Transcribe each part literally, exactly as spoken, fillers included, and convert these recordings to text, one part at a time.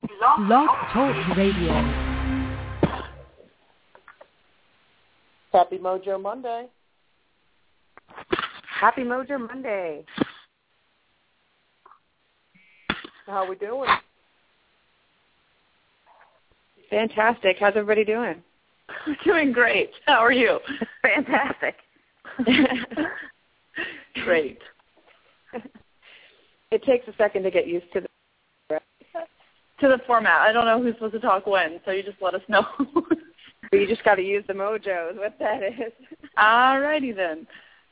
Blog Talk Radio. Happy Mojo Monday. Happy Mojo Monday. How we doing? Fantastic. How's everybody doing? We're doing great. How are you? Fantastic. Great. It takes a second to get used to the to the format. I don't know who's supposed to talk when, so you just let us know. But you just got to use the mojos, what that is. All righty then.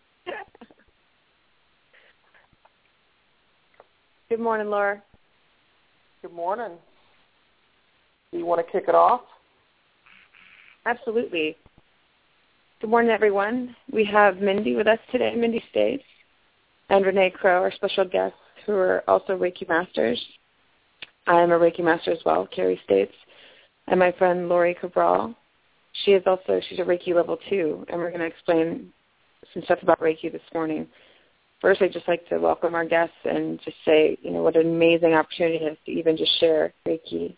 Good morning, Laura. Good morning. Do you want to kick it off? Absolutely. Good morning, everyone. We have Mindy with us today, Mindy States, and Renee Crow, our special guests, who are also Reiki Masters. I am a Reiki Master as well, Carrie States, and my friend Lori Cabral. She is also, she's a Reiki level two, and we're going to explain some stuff about Reiki this morning. First, I'd just like to welcome our guests and just say, you know, what an amazing opportunity it is to even just share Reiki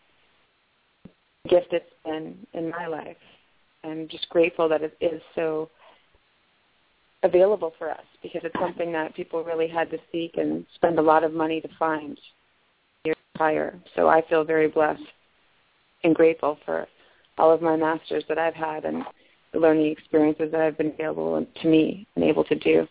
gift it's been in my life. I'm just grateful that it is so available for us because it's something that people really had to seek and spend a lot of money to find years prior. So I feel very blessed and grateful for all of my masters that I've had and the learning experiences that have been available to me and able to do.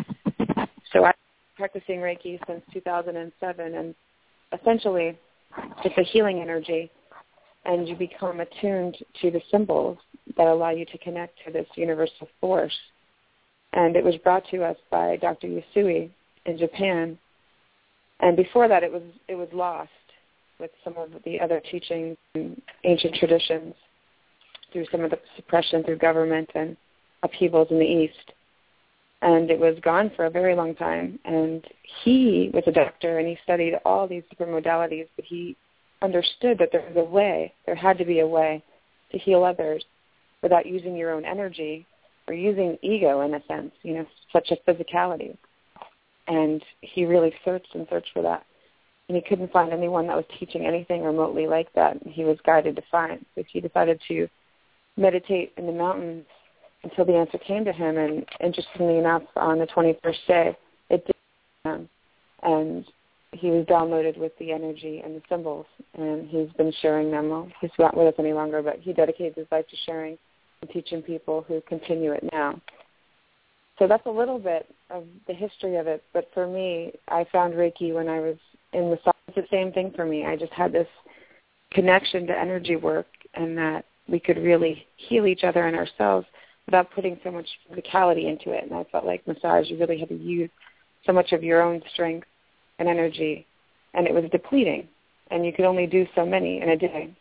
So I've been practicing Reiki since two thousand seven, and essentially it's a healing energy, and you become attuned to the symbols that allow you to connect to this universal force. And it was brought to us by Doctor Usui in Japan. And before that, it was it was lost with some of the other teachings and ancient traditions through some of the suppression through government and upheavals in the East. And it was gone for a very long time. And he was a doctor, and he studied all these different modalities, but he understood that there was a way, there had to be a way to heal others without using your own energy or using ego in a sense, you know, such as physicality. And he really searched and searched for that. And he couldn't find anyone that was teaching anything remotely like that. And he was guided to find. So he decided to meditate in the mountains until the answer came to him. And interestingly enough, on the twenty-first day, it did come. And he was downloaded with the energy and the symbols. And he's been sharing them. Well, he's not with us any longer, but he dedicated his life to sharing and teaching people who continue it now. So that's a little bit of the history of it. But for me, I found Reiki when I was in the it's the same thing for me. I just had this connection to energy work and that we could really heal each other and ourselves without putting so much physicality into it. And I felt like massage, you really had to use so much of your own strength and energy, and it was depleting. And you could only do so many in a day.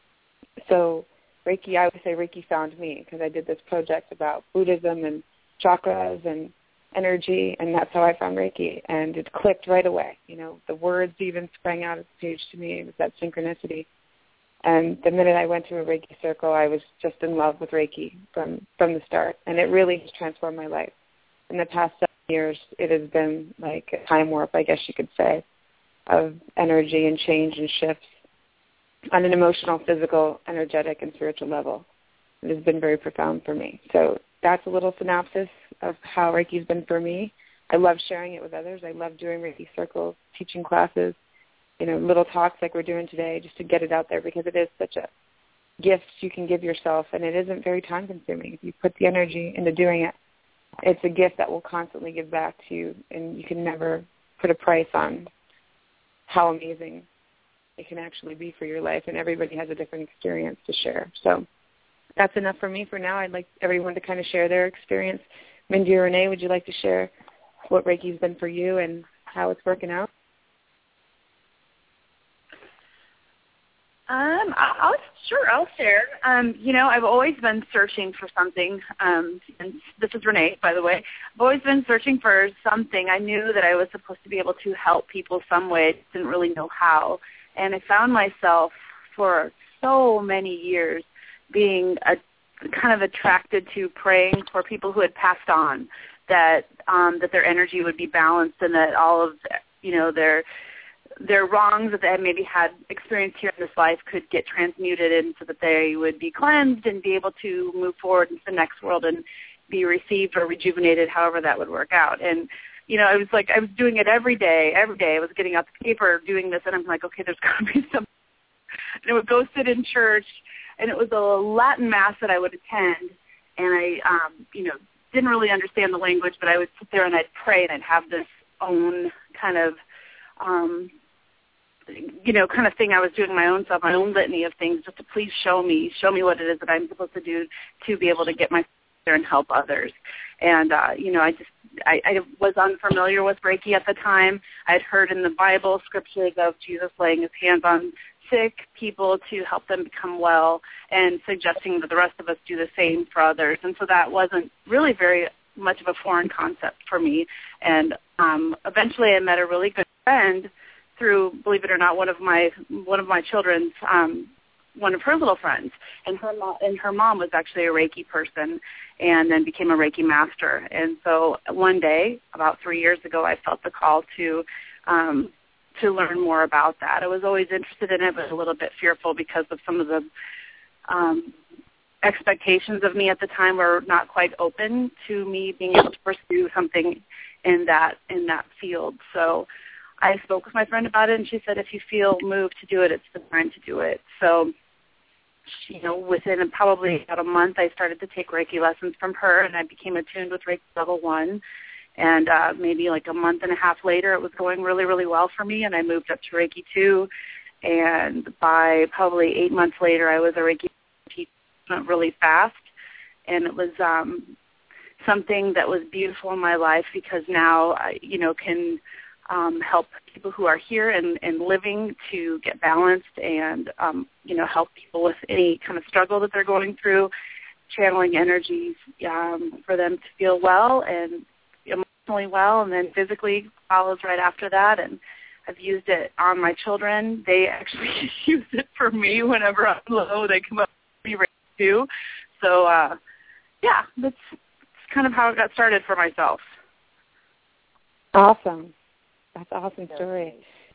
So Reiki, I would say Reiki found me because I did this project about Buddhism and chakras and energy, and that's how I found Reiki. And it clicked right away. You know, the words even sprang out of the page to me. It was that synchronicity. And the minute I went to a Reiki circle, I was just in love with Reiki from, from the start. And it really has transformed my life. In the past seven years, it has been like a time warp, I guess you could say, of energy and change and shifts on an emotional, physical, energetic, and spiritual level. It has been very profound for me. So that's a little synopsis of how Reiki's been for me. I love sharing it with others. I love doing Reiki circles, teaching classes, you know, little talks like we're doing today just to get it out there because it is such a gift you can give yourself, and it isn't very time-consuming. If you put the energy into doing it, it's a gift that will constantly give back to you, and you can never put a price on how amazing it can actually be for your life, and everybody has a different experience to share. So that's enough for me for now. I'd like everyone to kind of share their experience. Mindy or Renee, would you like to share what Reiki's been for you and how it's working out? Um, I- I'll sure I'll share. Um, you know, I've always been searching for something. Um, and this is Renee, by the way. I've always been searching for something. I knew that I was supposed to be able to help people some way. Didn't really know how, and I found myself for so many years being a, kind of attracted to praying for people who had passed on, that um, that their energy would be balanced and that all of you know their their wrongs that they had maybe had experienced here in this life could get transmuted and so that they would be cleansed and be able to move forward into the next world and be received or rejuvenated, however that would work out. And, you know, I was like, I was doing it every day, every day. I was getting out the paper, doing this, and I'm like, okay, there's got to be some. And I would go sit in church, and it was a Latin Mass that I would attend, and I, um, you know, didn't really understand the language, but I would sit there and I'd pray, and I'd have this own kind of, um, you know, kind of thing I was doing my own self, my own litany of things, just to please show me, show me what it is that I'm supposed to do to be able to get my there and help others. And, uh, you know, I just, I, I was unfamiliar with Reiki at the time. I had heard in the Bible scriptures of Jesus laying his hands on sick people to help them become well and suggesting that the rest of us do the same for others. And so that wasn't really very much of a foreign concept for me. And um, eventually I met a really good friend through, believe it or not, one of my one of my children's um, one of her little friends, and her mom, and her mom was actually a Reiki person, and then became a Reiki master. And so one day, about three years ago, I felt the call to um, to learn more about that. I was always interested in it, but a little bit fearful because of some of the um, expectations of me at the time were not quite open to me being able to pursue something in that in that field. So I spoke with my friend about it, and she said, if you feel moved to do it, it's the time to do it. So, you know, within probably about a month, I started to take Reiki lessons from her, and I became attuned with Reiki Level one. And uh, maybe like a month and a half later, it was going really, really well for me, and I moved up to Reiki two. And by probably eight months later, I was a Reiki teacher. Went really fast, and it was um, something that was beautiful in my life because now I, you know, can um, help people who are here and, and living to get balanced and, um, you know, help people with any kind of struggle that they're going through, channeling energies um, for them to feel well and emotionally well, and then physically follows right after that. And I've used it on my children. They actually use it for me whenever I'm low. They come up to me right too. So, uh, yeah, that's, that's kind of how it got started for myself. Awesome. That's an awesome story.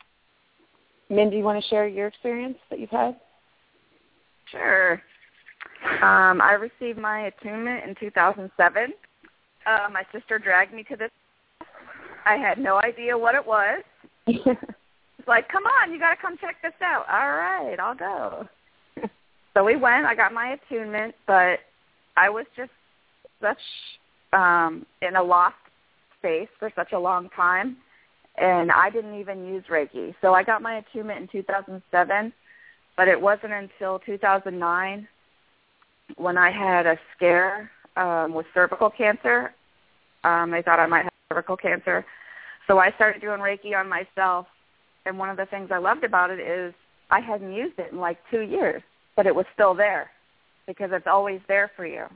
Min, do you want to share your experience that you've had? Sure. Um, I received my attunement in two thousand seven. Uh, my sister dragged me to this. I had no idea what it was. It's like, come on, you got to come check this out. All right, I'll go. So we went. I got my attunement, but I was just such um, in a lost space for such a long time, and I didn't even use Reiki. So I got my attunement in two thousand seven, but it wasn't until two thousand nine when I had a scare um, with cervical cancer. Um, they thought I might have cervical cancer. So I started doing Reiki on myself, and one of the things I loved about it is I hadn't used it in like two years, but it was still there because it's always there for you.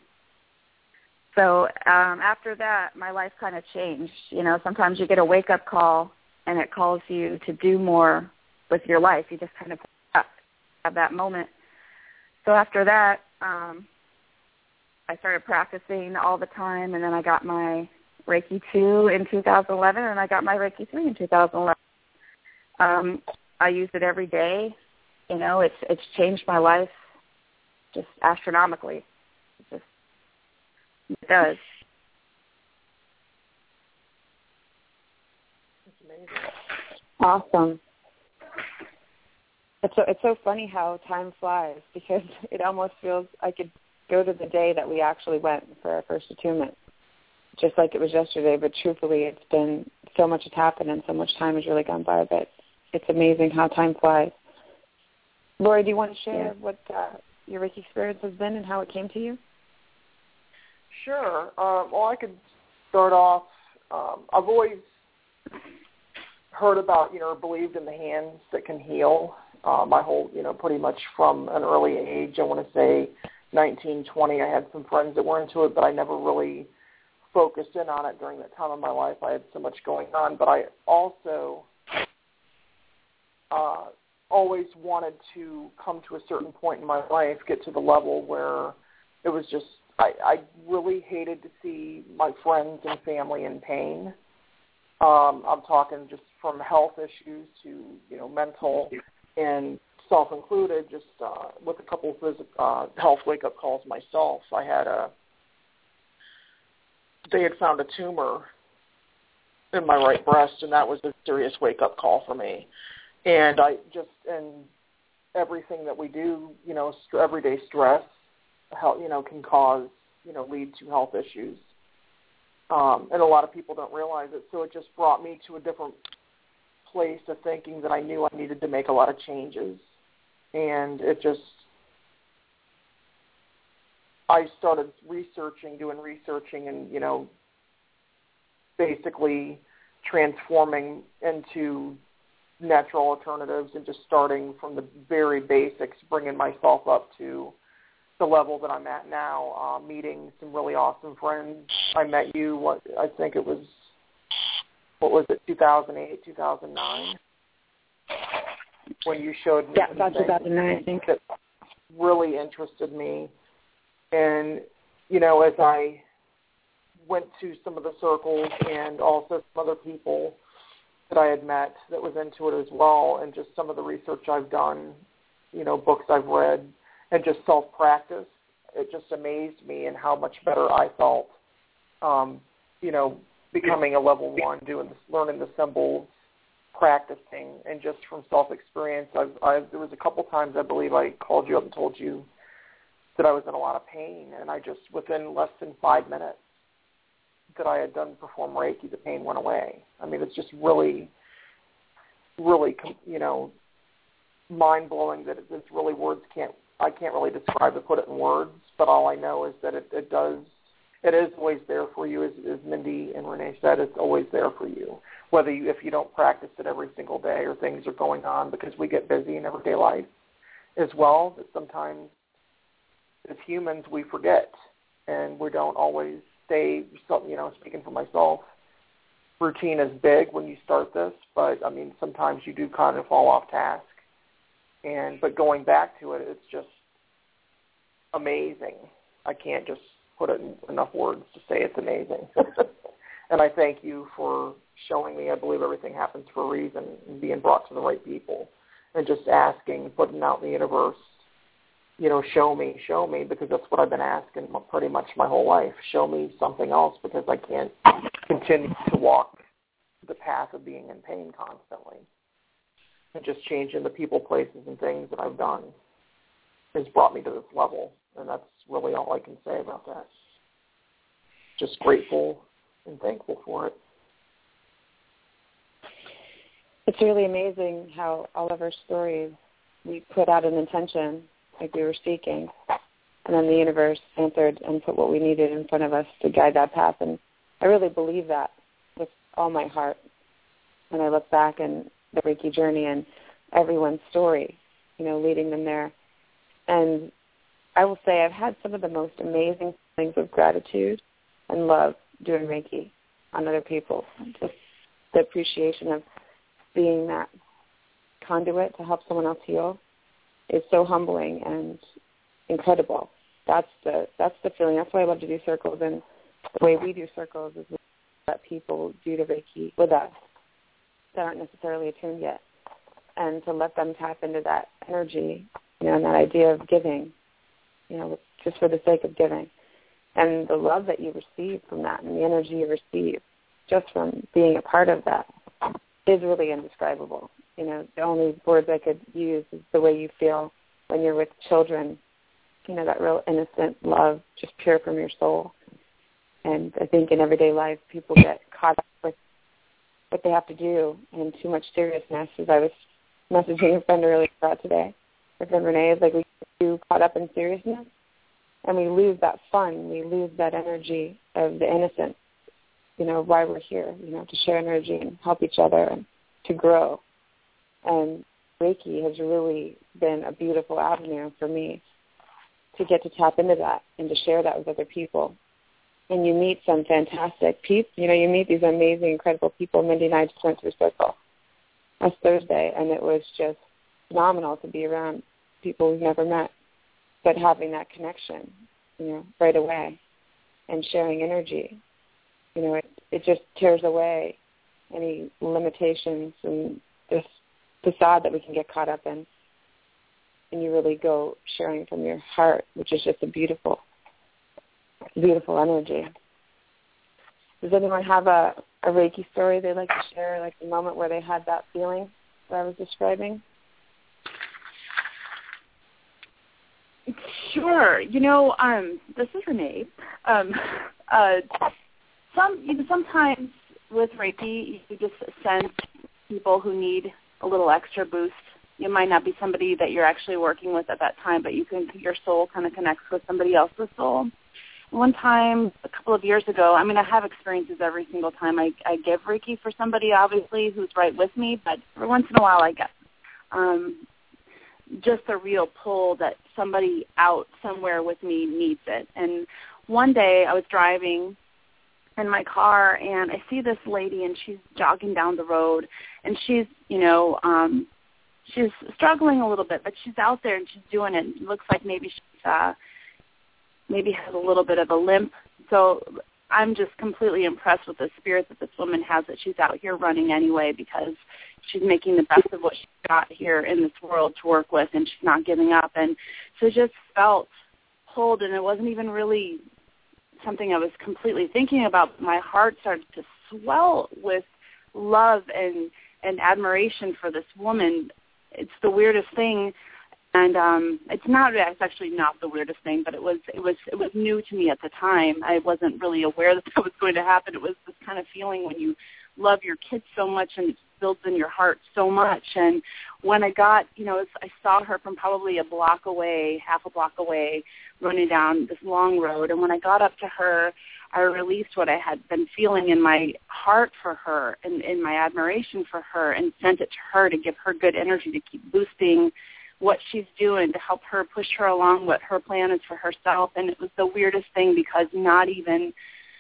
So um, after that, my life kind of changed. You know, sometimes you get a wake-up call, and it calls you to do more with your life. You just kind of have that moment. So after that, um, I started practicing all the time, and then I got my Reiki two in two thousand eleven, and I got my Reiki three in two thousand eleven. Um, I use it every day. You know, it's it's changed my life just astronomically. It just it does. That's amazing. Awesome. It's so, it's so funny how time flies because it almost feels I could go to the day that we actually went for our first attunement, just like it was yesterday. But truthfully, it's been so much has happened and so much time has really gone by that it's amazing how time flies. Lori, do you want to share yeah. what uh, your Reiki experience has been and how it came to you? Sure. Um, well, I could start off. Um, I've always heard about, you know, believed in the hands that can heal. Uh, my whole, you know, pretty much from an early age, I want to say nineteen, twenty, I had some friends that were into it, but I never really focused in on it during that time of my life. I had so much going on, but I also uh, always wanted to come to a certain point in my life, get to the level where it was just, I, I really hated to see my friends and family in pain. Um, I'm talking just from health issues to, you know, mental and self-included, just uh, with a couple of visit, uh, health wake-up calls myself. I had a, they had found a tumor in my right breast, and that was a serious wake-up call for me. And I just, and everything that we do, you know, st- everyday stress, how, you know, can cause, you know, lead to health issues. Um, and a lot of people don't realize it. So it just brought me to a different place of thinking that I knew I needed to make a lot of changes. And it just, I started researching, doing researching and, you know, basically transforming into natural alternatives and just starting from the very basics, bringing myself up to the level that I'm at now, uh, meeting some really awesome friends. I met you, what I think it was, what was it, two thousand eight, two thousand nine, when you showed me yeah, about two thousand nine, I think. That really interested me. And, you know, as I went to some of the circles and also some other people that I had met that was into it as well, and just some of the research I've done, you know, books I've read, and just self-practice, it just amazed me and how much better I felt, um, you know, becoming a level one, doing this, learning the symbols, practicing, and just from self-experience. I've, I've, there was a couple times I believe I called you up and told you that I was in a lot of pain, and I just, within less than five minutes that I had done perform Reiki, the pain went away. I mean, it's just really, really, you know, mind-blowing that it's really words can't, I can't really describe it, put it in words, but all I know is that it, it does, it is always there for you, as, as Mindy and Renee said, it's always there for you, whether you, if you don't practice it every single day or things are going on, because we get busy in everyday life as well, that sometimes as humans we forget and we don't always stay, you know, speaking for myself, routine is big when you start this, but I mean, sometimes you do kind of fall off task. And but going back to it, it's just amazing. I can't just put it in enough words to say it's amazing. And I thank you for showing me. I believe everything happens for a reason, and being brought to the right people, and just asking, putting out in the universe, you know, show me, show me, because that's what I've been asking pretty much my whole life. Show me something else, because I can't continue to walk the path of being in pain constantly. And just changing the people, places, and things that I've done has brought me to this level. And that's really all I can say about that. Just grateful and thankful for it. It's really amazing how all of our stories, we put out an intention like we were seeking, and then the universe answered and put what we needed in front of us to guide that path. And I really believe that with all my heart. When I look back and the Reiki journey and everyone's story, you know, leading them there. And I will say I've had some of the most amazing feelings of gratitude and love doing Reiki on other people. Just the appreciation of being that conduit to help someone else heal is so humbling and incredible. That's the that's the feeling. That's why I love to do circles, and the way we do circles is let people do the Reiki with us that aren't necessarily attuned yet, and to let them tap into that energy, you know, and that idea of giving, you know, just for the sake of giving. And the love that you receive from that and the energy you receive just from being a part of that is really indescribable. You know, the only words I could use is the way you feel when you're with children, you know, that real innocent love, just pure from your soul. And I think in everyday life, people get caught up with what they have to do and too much seriousness. As I was messaging a friend earlier about today, my friend Renee, is like we get too caught up in seriousness, and we lose that fun, we lose that energy of the innocence, you know, why we're here, you know, to share energy and help each other and to grow. And Reiki has really been a beautiful avenue for me to get to tap into that and to share that with other people. And you meet some fantastic people. You know, you meet these amazing, incredible people. Mindy and I just went through Circle last Thursday, and it was just phenomenal to be around people we've never met, but having that connection, you know, right away and sharing energy. You know, it, it just tears away any limitations and this facade that we can get caught up in. And you really go sharing from your heart, which is just a beautiful, beautiful energy. Does anyone have a, a Reiki story they'd like to share, like the moment where they had that feeling that I was describing? Sure. You know, um, this is Renee. Um, uh, some you know, sometimes with Reiki, you just sense people who need a little extra boost. It might not be somebody that you're actually working with at that time, but you can your soul kind of connects with somebody else's soul. One time, a couple of years ago, I mean, I have experiences every single time I, I give Reiki for somebody, obviously, who's right with me, but every once in a while I get um, just a real pull that somebody out somewhere with me needs it. And one day I was driving in my car, and I see this lady, and she's jogging down the road, and she's, you know, um, she's struggling a little bit, but she's out there, and she's doing it. It looks like maybe she's uh, maybe has a little bit of a limp. So I'm just completely impressed with the spirit that this woman has, that she's out here running anyway, because she's making the best of what she's got here in this world to work with, and she's not giving up. And so it just felt pulled, and it wasn't even really something I was completely thinking about. My heart started to swell with love and, and admiration for this woman. It's the weirdest thing. And um, it's not. It's actually not the weirdest thing, but it was. It was. It was new to me at the time. I wasn't really aware that that was going to happen. It was this kind of feeling when you love your kids so much and it builds in your heart so much. And when I got, you know, I saw her from probably a block away, half a block away, running down this long road. And when I got up to her, I released what I had been feeling in my heart for her and in my admiration for her, and sent it to her to give her good energy to keep boosting what she's doing, to help her, push her along what her plan is for herself. And it was the weirdest thing, because not even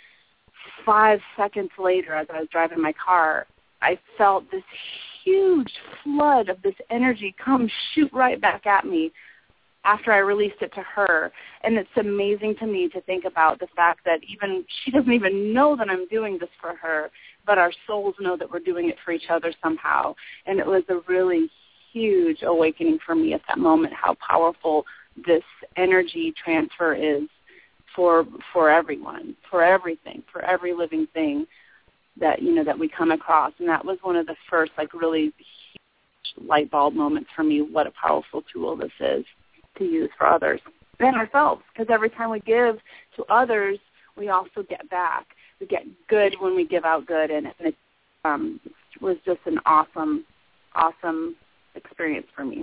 five seconds later, as I was driving my car, I felt this huge flood of this energy come shoot right back at me after I released it to her. And it's amazing to me to think about the fact that even she doesn't even know that I'm doing this for her, but our souls know that we're doing it for each other somehow. And it was a really huge awakening for me at that moment, how powerful this energy transfer is for for everyone, for everything, for every living thing that, you know, that we come across. And that was one of the first, like, really huge light bulb moments for me, what a powerful tool this is to use for others and ourselves, because every time we give to others, we also get back. We get good when we give out good, and, and it um, was just an awesome, awesome experience for me.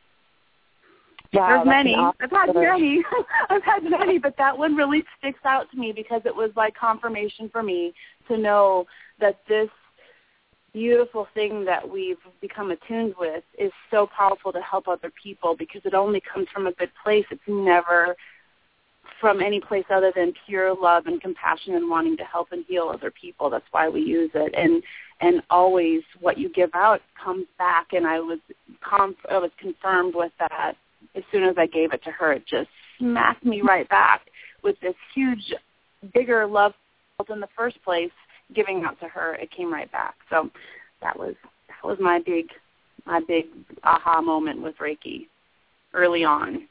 Wow, There's many. Awesome I've had many. I've had many, but that one really sticks out to me because it was like confirmation for me to know that this beautiful thing that we've become attuned with is so powerful to help other people, because it only comes from a good place. It's never from any place other than pure love and compassion and wanting to help and heal other people. That's why we use it. And and always what you give out comes back. And I was conf- I was confirmed with that as soon as I gave it to her. It just smacked me right back with this huge, bigger love in the first place. Giving out to her, it came right back. So that was that was my big my big aha moment with Reiki early on.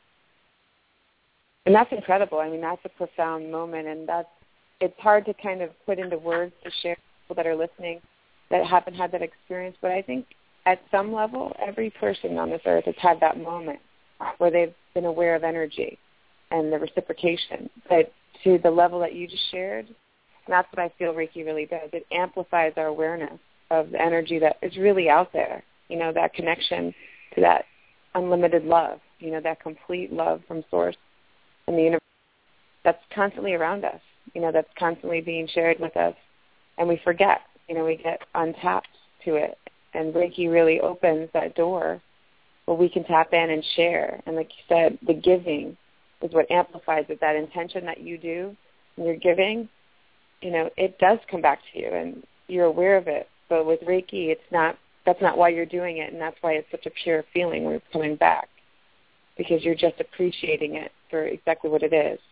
And that's incredible. I mean, that's a profound moment, and that's it's hard to kind of put into words to share with people that are listening that haven't had that experience. But I think at some level, every person on this earth has had that moment where they've been aware of energy and the reciprocation. But to the level that you just shared, and that's what I feel Reiki really does. It amplifies our awareness of the energy that is really out there, you know, that connection to that unlimited love, you know, that complete love from Source and the universe that's constantly around us, you know, that's constantly being shared with us. And we forget, you know, we get untapped to it. And Reiki really opens that door where we can tap in and share. And like you said, the giving is what amplifies it, that intention that you do when you're giving. You know, it does come back to you, and you're aware of it. But with Reiki, it's not. That's not why you're doing it, and that's why it's such a pure feeling when it's coming back, because you're just appreciating it for exactly what it is.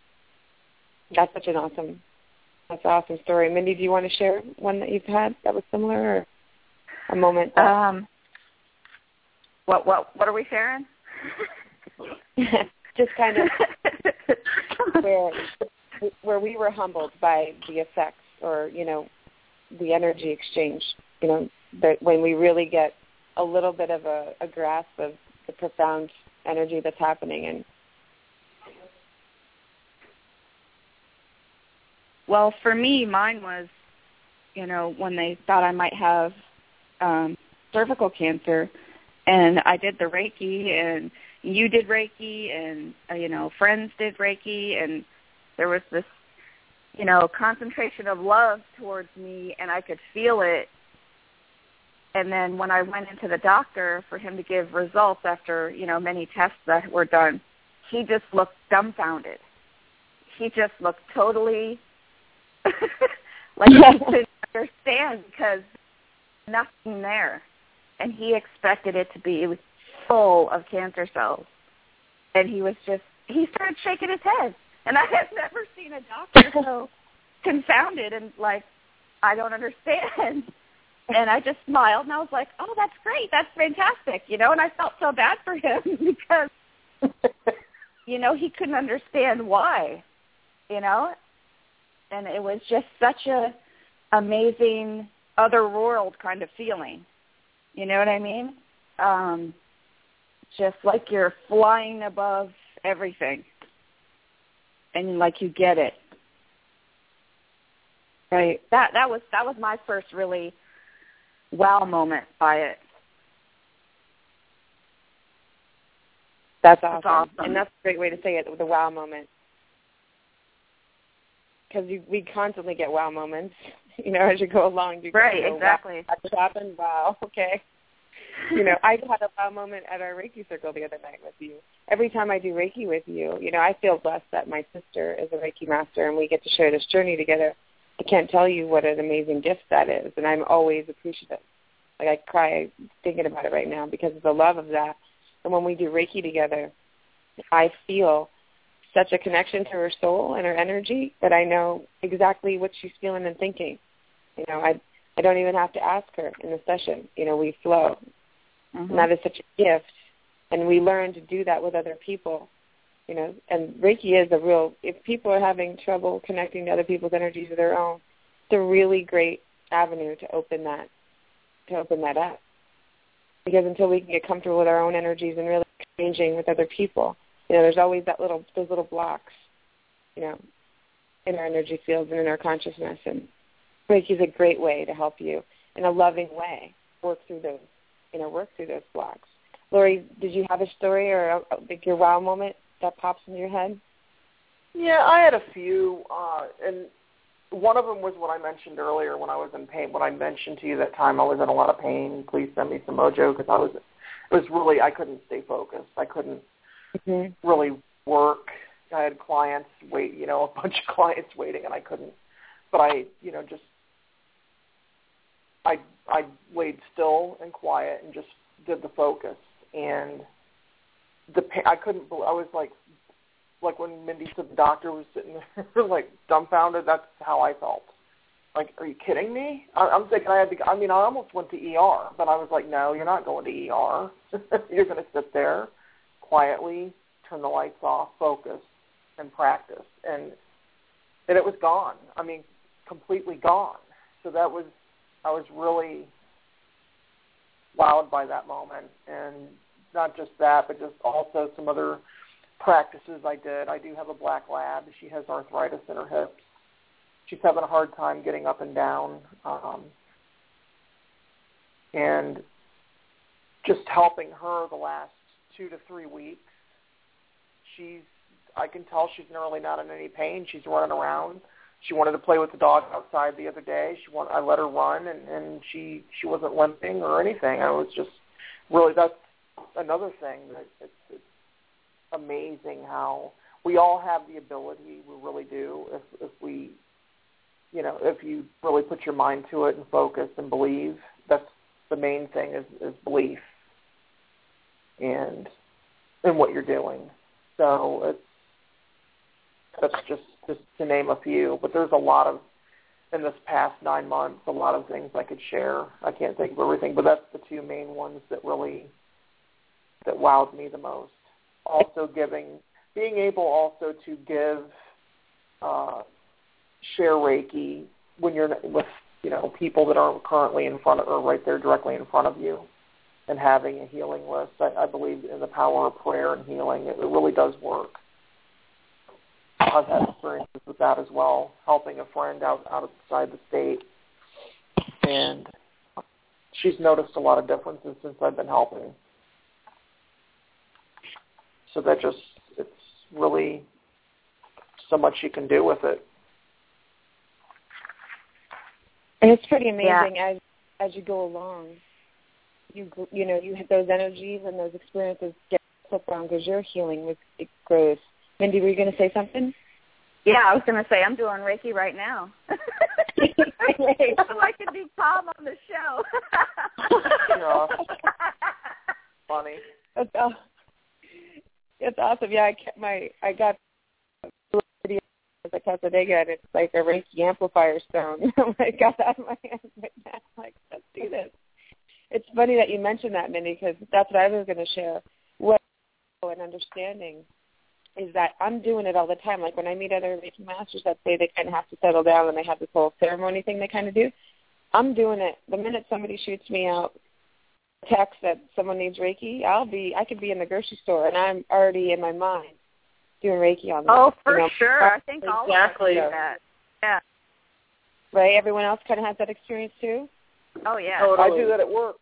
That's such an awesome, that's an awesome story. Mindy, do you want to share one that you've had that was similar? Or? A moment that... Um, what, what, what are we sharing? Just kind of where, where we were humbled by the effects or, you know, the energy exchange, you know, that when we really get a little bit of a, a grasp of the profound energy that's happening. And well, for me, mine was, you know, when they thought I might have um, cervical cancer, and I did the Reiki, and you did Reiki, and, uh, you know, friends did Reiki, and there was this, you know, concentration of love towards me, and I could feel it. And then when I went into the doctor for him to give results after, you know, many tests that were done, he just looked dumbfounded. He just looked totally like he couldn't understand because nothing there. And he expected it to be full of cancer cells. And he was just, he started shaking his head. And I have never seen a doctor so confounded and like, I don't understand. And I just smiled, and I was like, oh, that's great. That's fantastic, you know. And I felt so bad for him because, you know, he couldn't understand why, you know. And it was just such a amazing other world kind of feeling. You know what I mean? Um, just like you're flying above everything, and like you get it. Right. That that was that was my first really wow moment by it. That's awesome. That's awesome. And that's a great way to say it, the wow moment. Because we constantly get wow moments, you know, as you go along. You right, go, exactly. Wow, that just happened, wow, okay. You know, I had a wow moment at our Reiki circle the other night with you. Every time I do Reiki with you, you know, I feel blessed that my sister is a Reiki master and we get to share this journey together. I can't tell you what an amazing gift that is, and I'm always appreciative. Like, I cry thinking about it right now because of the love of that. And when we do Reiki together, I feel such a connection to her soul and her energy that I know exactly what she's feeling and thinking. You know, I I don't even have to ask her in the session. You know, we flow. Mm-hmm. And that is such a gift. And we learn to do that with other people. You know, and Reiki is a real, if people are having trouble connecting to other people's energies of their own, it's a really great avenue to open that, to open that up. Because until we can get comfortable with our own energies and really exchanging with other people, you know, there's always that little, those little blocks, you know, in our energy fields and in our consciousness. And Reiki is a great way to help you in a loving way work through those, you know, work through those blocks. Lori, did you have a story or a, like your wow moment that pops in your head? Yeah, I had a few, uh, and one of them was what I mentioned earlier when I was in pain. When I mentioned to you that time I was in a lot of pain, please send me some mojo, because I was, it was really, I couldn't stay focused. I couldn't mm-hmm. really work. I had clients wait, you know, a bunch of clients waiting, and I couldn't. But I, you know, just I I laid still and quiet and just did the focus, and the I couldn't. I was like, like when Mindy said the doctor was sitting there, like dumbfounded. That's how I felt. Like, are you kidding me? I, I'm thinking I had to. I mean, I almost went to E R, but I was like, no, you're not going to E R. You're going to sit there quietly, turn the lights off, focus, and practice, and and it was gone. I mean, completely gone. So that was, I was really wowed by that moment, and not just that, but just also some other practices I did. I do have a black lab. She has arthritis in her hips. She's having a hard time getting up and down, um, and just helping her the last two to three weeks. She's, I can tell she's really not in any pain. She's running around. She wanted to play with the dog outside the other day. She want, I let her run, and, and she she wasn't limping or anything. I was just really, that's another thing that it's, it's amazing how we all have the ability. We really do. If if we, you know, if you really put your mind to it and focus and believe, that's the main thing is, is belief and in what you're doing. So it's that's just, just to name a few, but there's a lot of in this past nine months, a lot of things I could share. I can't think of everything, but that's the two main ones that really, that wowed me the most. Also giving, being able also to give, uh, share Reiki when you're with, you know, people that aren't currently in front of, or right there directly in front of you, and having a healing list. I, I believe in the power of prayer and healing. It, it really does work. I've had experiences with that as well, helping a friend out outside the state, and she's noticed a lot of differences since I've been helping. So that just, it's really so much you can do with it. And it's pretty amazing yeah. as as you go along. You you know you hit those energies and those experiences get so strong because your healing was it grows. Mindy, were you going to say something? Yeah, I was going to say I'm doing Reiki right now. So I can be calm on the show. Yeah. Funny. That's, uh, that's awesome. Yeah, I kept my I got a video of the Casadega, and it's like a Reiki amplifier stone. I got that in my hands right now. I'm like, let's do this. It's funny that you mentioned that, Mindy, because that's what I was going to share. What an understanding is that I'm doing it all the time. Like when I meet other Reiki masters that say they kind of have to settle down and they have this whole ceremony thing they kind of do, I'm doing it. The minute somebody shoots me out text that someone needs Reiki, I'll be, I could be in the grocery store and I'm already in my mind doing Reiki on them. Oh, for you know? sure. I think all exactly. of us do that. Yeah. Right? Everyone else kind of has that experience too? Oh, yeah. Totally. I do that at work.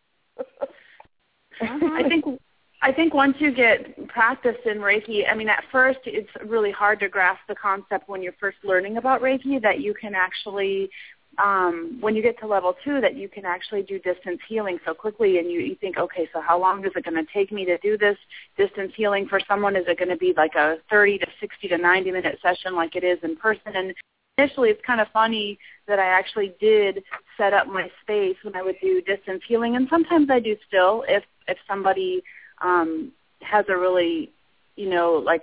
I think I think once you get practice in Reiki, I mean, at first it's really hard to grasp the concept when you're first learning about Reiki that you can actually, um, when you get to level two, that you can actually do distance healing so quickly, and you, you think, okay, so how long is it going to take me to do this distance healing for someone? Is it going to be like a thirty to sixty to ninety minute session like it is in person? And initially, it's kind of funny that I actually did set up my space when I would do distance healing, and sometimes I do still if if somebody um, has a really, you know, like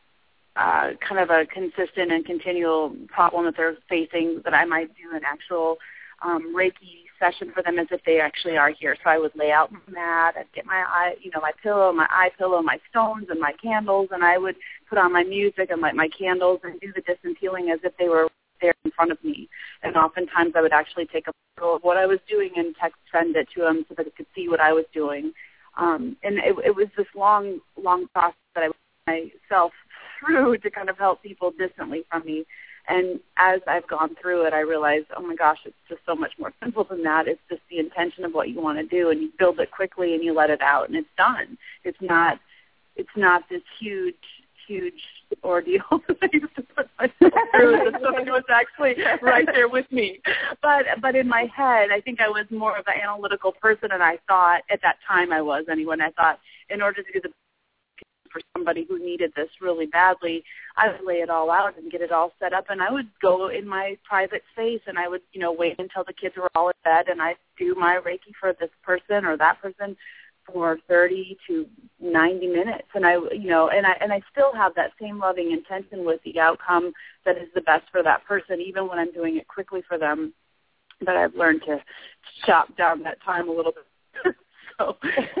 uh, kind of a consistent and continual problem that they're facing, that I might do an actual um, Reiki session for them as if they actually are here. So I would lay out my mat, I'd get my eye, you know, my pillow, my eye pillow, my stones, and my candles, and I would put on my music and light my candles and do the distance healing as if they were there in front of me. And oftentimes I would actually take a photo of what I was doing and text send it to them so that they could see what I was doing. Um, and it, it was this long, long process that I put myself through to kind of help people distantly from me. And as I've gone through it, I realized, oh my gosh, it's just so much more simple than that. It's just the intention of what you want to do, and you build it quickly and you let it out, and it's done. It's not, it's not this huge, huge ordeal that I used to put myself through. That somebody was actually right there with me. But but in my head, I think I was more of an analytical person, and I thought at that time I was anyway. And I thought in order to do the for somebody who needed this really badly, I would lay it all out and get it all set up, and I would go in my private space and I would, you know, wait until the kids were all in bed, and I'd do my Reiki for this person or that person for thirty to ninety minutes, and I, you know, and I and I still have that same loving intention with the outcome that is the best for that person, even when I'm doing it quickly for them. But I've learned to chop down that time a little bit. So,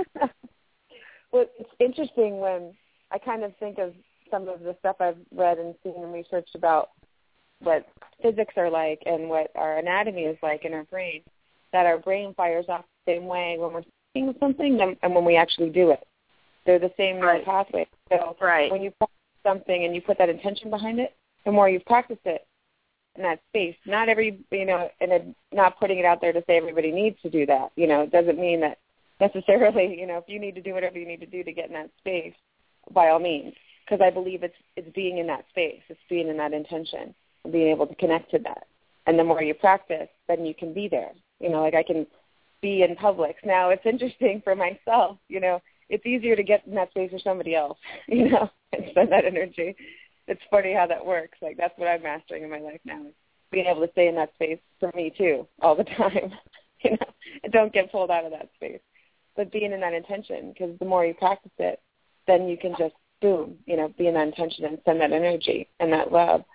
well, it's interesting when I kind of think of some of the stuff I've read and seen and researched about what physics are like and what our anatomy is like in our brain, that our brain fires off the same way when we're thinking of something and when we actually do it. They're the same right. pathway. So right. when you practice something and you put that intention behind it, the more you've practiced it in that space, not every, you know, and a, not putting it out there to say everybody needs to do that. You know, it doesn't mean that necessarily, you know, if you need to do whatever you need to do to get in that space, by all means, because I believe it's it's being in that space, it's being in that intention, being able to connect to that. And the more you practice, then you can be there. You know, like I can be in Publix. Now, it's interesting for myself, you know, it's easier to get in that space for somebody else, you know, and spend that energy. It's funny how that works. Like, that's what I'm mastering in my life now, is being able to stay in that space for me, too, all the time, you know, and don't get pulled out of that space. But being in that intention, because the more you practice it, then you can just, boom, you know, be in that intention and send that energy and that love.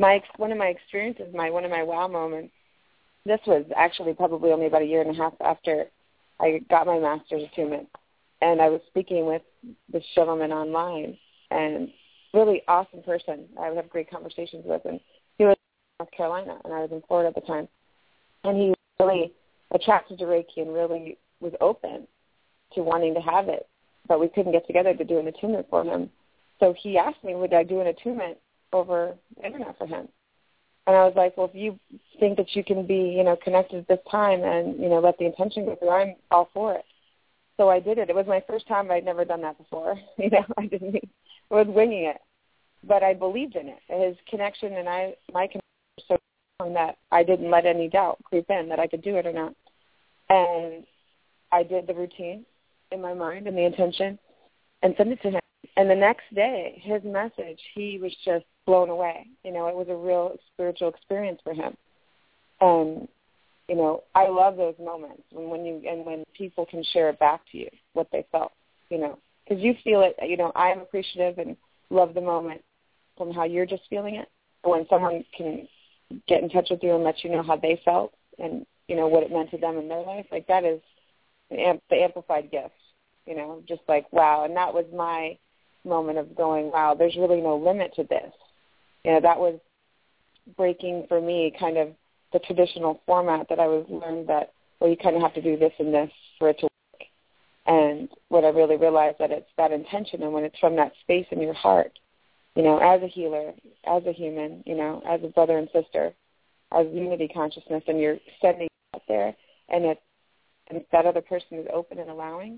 my one of my experiences, my one of my wow moments, this was actually probably only about a year and a half after I got my master's attunement, and I was speaking with this gentleman online, and really awesome person. I would have great conversations with him. He was in North Carolina, and I was in Florida at the time, and he was really attracted to Reiki and really was open to wanting to have it, but we couldn't get together to do an attunement for him. So he asked me, would I do an attunement over the internet for him? And I was like, well, if you think that you can be, you know, connected at this time and, you know, let the intention go through, I'm all for it. So I did it. It was my first time. I'd never done that before. You know, I didn't, I was winging it. But I believed in it. His connection and I, my connection was so strong that I didn't let any doubt creep in that I could do it or not. And I did the routine in my mind and the intention and sent it to him. And the next day, his message, he was just blown away. You know, it was a real spiritual experience for him. And, you know, I love those moments when, when you and when people can share it back to you, what they felt, you know, because you feel it. You know, I'm appreciative and love the moment from how you're just feeling it. But when someone can get in touch with you and let you know how they felt and, you know, what it meant to them in their life, like that is an amp- the amplified gift, you know, just like, wow. And that was my moment of going, wow, there's really no limit to this. You know, that was breaking for me kind of the traditional format that I was learned that, well, you kind of have to do this and this for it to work. And what I really realized that it's that intention, and when it's from that space in your heart, you know, as a healer, as a human, you know, as a brother and sister, as unity consciousness, and you're sending it out there, and it's and if that other person is open and allowing,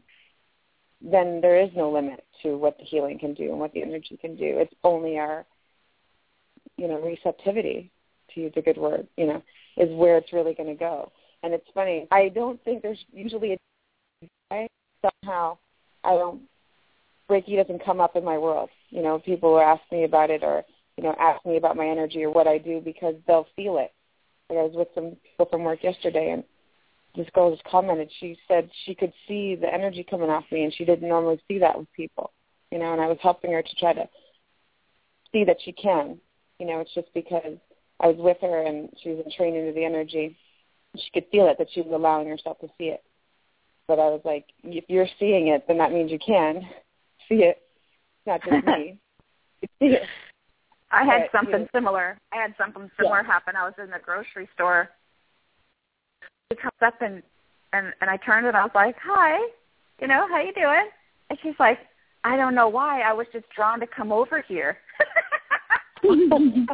then there is no limit to what the healing can do and what the energy can do. It's only our, you know, receptivity, to use a good word, you know, is where it's really going to go. And it's funny, I don't think there's usually a somehow I don't, Reiki doesn't come up in my world. You know, people will ask me about it or, you know, ask me about my energy or what I do because they'll feel it. Like I was with some people from work yesterday, and this girl just commented, she said she could see the energy coming off me, and she didn't normally see that with people, you know, and I was helping her to try to see that she can. You know, it's just because I was with her and she was in training to the energy. She could feel it, that she was allowing herself to see it. But I was like, if you're seeing it, then that means you can see it, not just me. You see it. I had but, something you know, similar. I had something similar yeah. happen. I was in the grocery store. She comes up and, and, and I turned and I was like, hi, you know, how you doing? And she's like, I don't know why. I was just drawn to come over here. you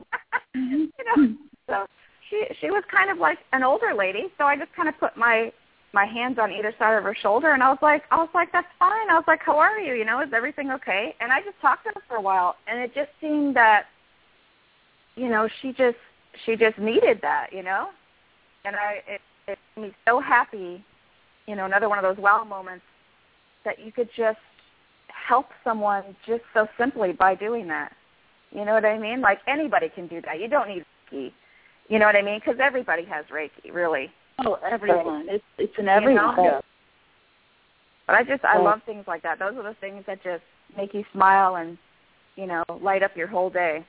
know, so she she was kind of like an older lady. So I just kind of put my my hands on either side of her shoulder, and I was like, I was like, that's fine. I was like, how are you? You know, is everything okay? And I just talked to her for a while, and it just seemed that, you know, she just she just needed that, you know, and I it, it made me so happy, you know, another one of those wow moments that you could just help someone just so simply by doing that. You know what I mean? Like anybody can do that. You don't need Reiki. You know what I mean? Because everybody has Reiki, really. Oh, everyone. It's it's in everyone. You know? But I just, I yeah. love things like that. Those are the things that just make you smile and, you know, light up your whole day.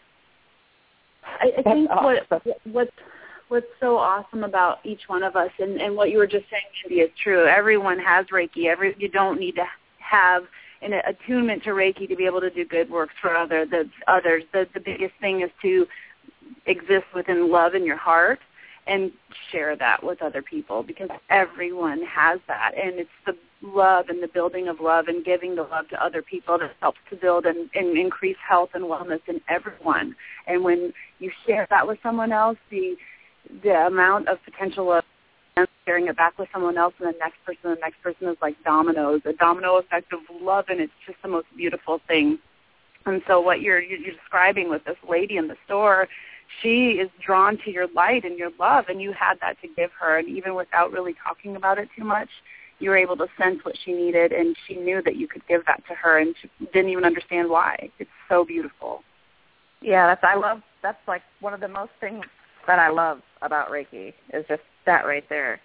I, I think awesome. what what's what's so awesome about each one of us, and, and what you were just saying, Mindy, is true. Everyone has Reiki. Every you don't need to have an attunement to Reiki to be able to do good works for other the others. The the biggest thing is to exist within love in your heart and share that with other people, because everyone has that, and it's the love and the building of love and giving the love to other people that helps to build and, and increase health and wellness in everyone. And when you share that with someone else, the the amount of potential of sharing it back with someone else and the next person, the next person is like dominoes, a domino effect of love, and it's just the most beautiful thing. And so what you're you're describing with this lady in the store, she is drawn to your light and your love, and you had that to give her. And even without really talking about it too much, you were able to sense what she needed, and she knew that you could give that to her, and she didn't even understand why. It's so beautiful. Yeah, that's I love. That's like one of the most things that I love about Reiki is just that right there.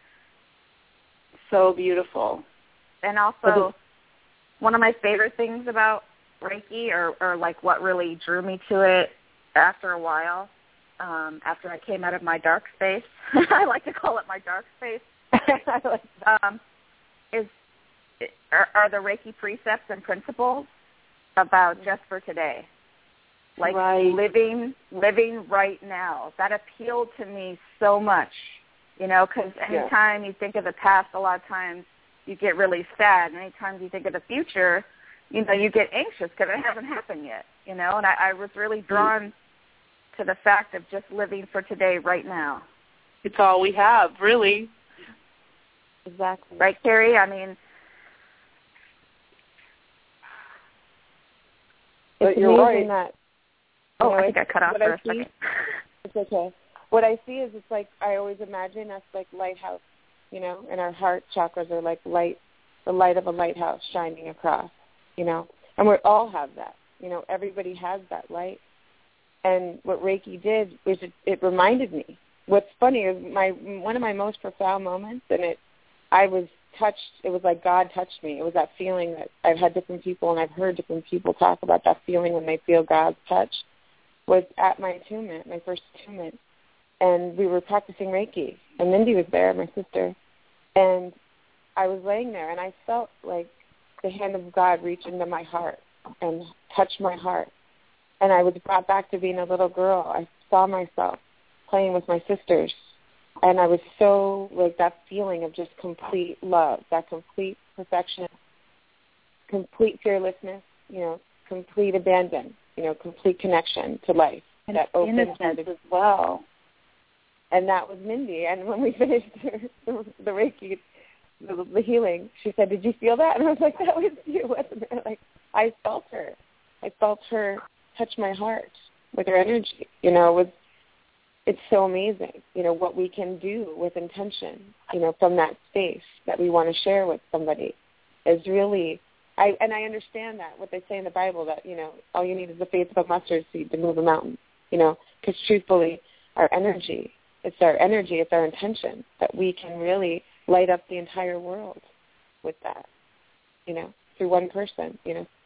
So beautiful. And also, one of my favorite things about Reiki, or, or like what really drew me to it after a while, um, after I came out of my dark space. I like to call it my dark space. um, is are, are the Reiki precepts and principles about just for today, like right. living living right now. That appealed to me so much, you know, because anytime yeah. you think of the past, a lot of times you get really sad. And anytime you think of the future, you know, you get anxious because it hasn't happened yet, you know. And I, I was really drawn mm-hmm. to the fact of just living for today right now. It's all we have, really. Exactly. Right, Carrie? I mean, it's but you're amazing right. that. Oh, know, I think I cut off for a see, second. It's okay. What I see is it's like I always imagine us like lighthouse, you know, and our heart chakras are like light, the light of a lighthouse shining across, you know, and we all have that, you know, everybody has that light. And what Reiki did was it, it reminded me. What's funny is my one of my most profound moments, and it, I was touched. It was like God touched me. It was that feeling that I've had different people, and I've heard different people talk about that feeling when they feel God's touch. Was at my attunement, my first attunement, and we were practicing Reiki, and Mindy was there, my sister, and I was laying there, and I felt like the hand of God reach into my heart and touch my heart, and I was brought back to being a little girl. I saw myself playing with my sisters, and I was so, like, that feeling of just complete love, that complete perfection, complete fearlessness, you know, complete abandon, you know, complete connection to life. And that innocence as well. And that was Mindy. And when we finished the, the Reiki, the, the healing, she said, "Did you feel that?" And I was like, "That was you, wasn't it?" Like, I felt her. I felt her touch my heart with her energy. You know, it was, it's so amazing, you know, what we can do with intention, you know, from that space that we want to share with somebody is really, I and I understand that, what they say in the Bible, that, you know, all you need is the faith of a mustard seed to move a mountain, you know, because truthfully, our energy, it's our energy, it's our intention that we can really light up the entire world with that, you know, through one person, you know.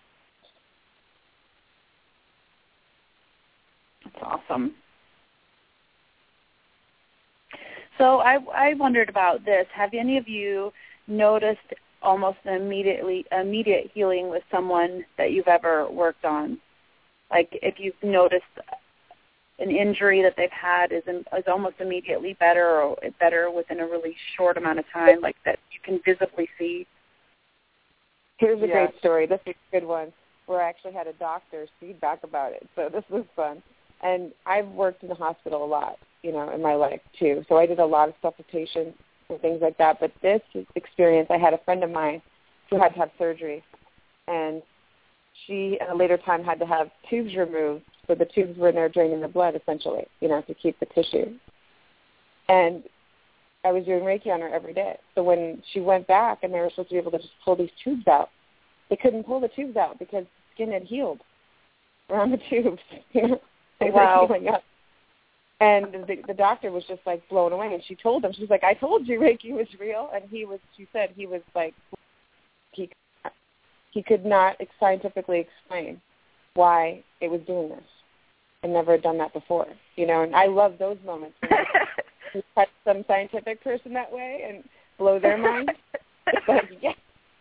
That's awesome. So I, I wondered about this. Have any of you noticed almost an immediately immediate healing with someone that you've ever worked on? Like if you've noticed an injury that they've had is, is almost immediately better or better within a really short amount of time, like that you can visibly see? Here's a yeah. great story. This is a good one where I actually had a doctor's feedback about it. So this was fun. And I've worked in the hospital a lot, you know, in my life too. So I did a lot of stuff with patients and things like that. But this experience, I had a friend of mine who had to have surgery, and she at a later time had to have tubes removed. So the tubes were in there draining the blood, essentially, you know, to keep the tissue. And I was doing Reiki on her every day. So when she went back and they were supposed to be able to just pull these tubes out, they couldn't pull the tubes out because the skin had healed around the tubes, you know. They wow. were healing up. And the, the doctor was just, like, blown away. And she told him, she was like, "I told you Reiki was real." And he was, she said, he was like, he, he could not scientifically explain why it was doing this. I never had done that before, you know. And I love those moments when you touch some scientific person that way and blow their mind. It's like, yes.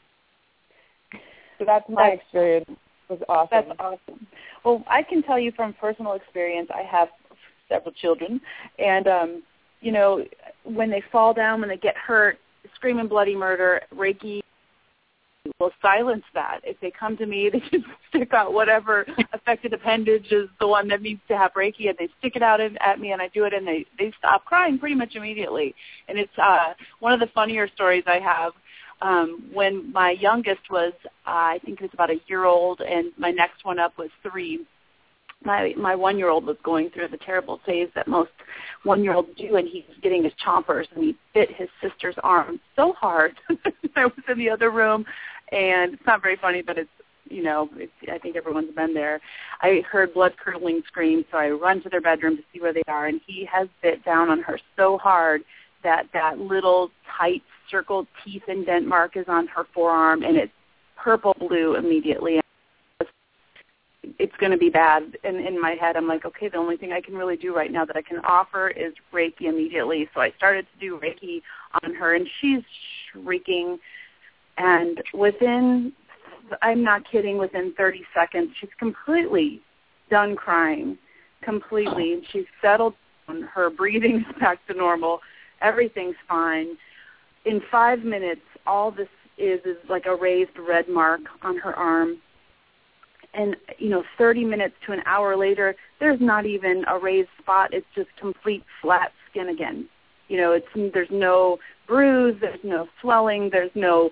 So that's my that's, experience. It was awesome. That's awesome. Well, I can tell you from personal experience, I have several children, and, um, you know, when they fall down, when they get hurt, screaming bloody murder, Reiki will silence that. If they come to me, they just stick out whatever affected appendage is the one that needs to have Reiki, and they stick it out in, at me, and I do it, and they, they stop crying pretty much immediately. And it's uh, one of the funnier stories I have. Um, when my youngest was, uh, I think it was about a year old, and my next one up was three, my my one-year-old was going through the terrible phase that most one-year-olds do, and he was getting his chompers, and he bit his sister's arm so hard. I was in the other room, and it's not very funny, but it's, you know, it's, I think everyone's been there. I heard blood-curdling screams, so I run to their bedroom to see where they are, and he has bit down on her so hard that that little tight circled teeth indent mark is on her forearm, and it's purple-blue immediately. it's going to be bad. And in my head, I'm like, okay, the only thing I can really do right now that I can offer is Reiki immediately. So I started to do Reiki on her, and she's shrieking. And within, I'm not kidding, within thirty seconds, she's completely done crying, completely. And she's settled down. Her breathing's back to normal. Everything's fine. In five minutes, all this is is like a raised red mark on her arm. And, you know, thirty minutes to an hour later, there's not even a raised spot. It's just complete flat skin again. You know, it's there's no bruise, there's no swelling, there's no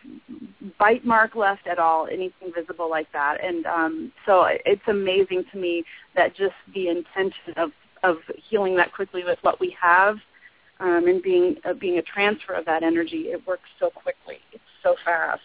bite mark left at all, anything visible like that. And um, so it's amazing to me that just the intention of, of healing that quickly with what we have um, and being uh, being a transfer of that energy, it works so quickly. It's so fast.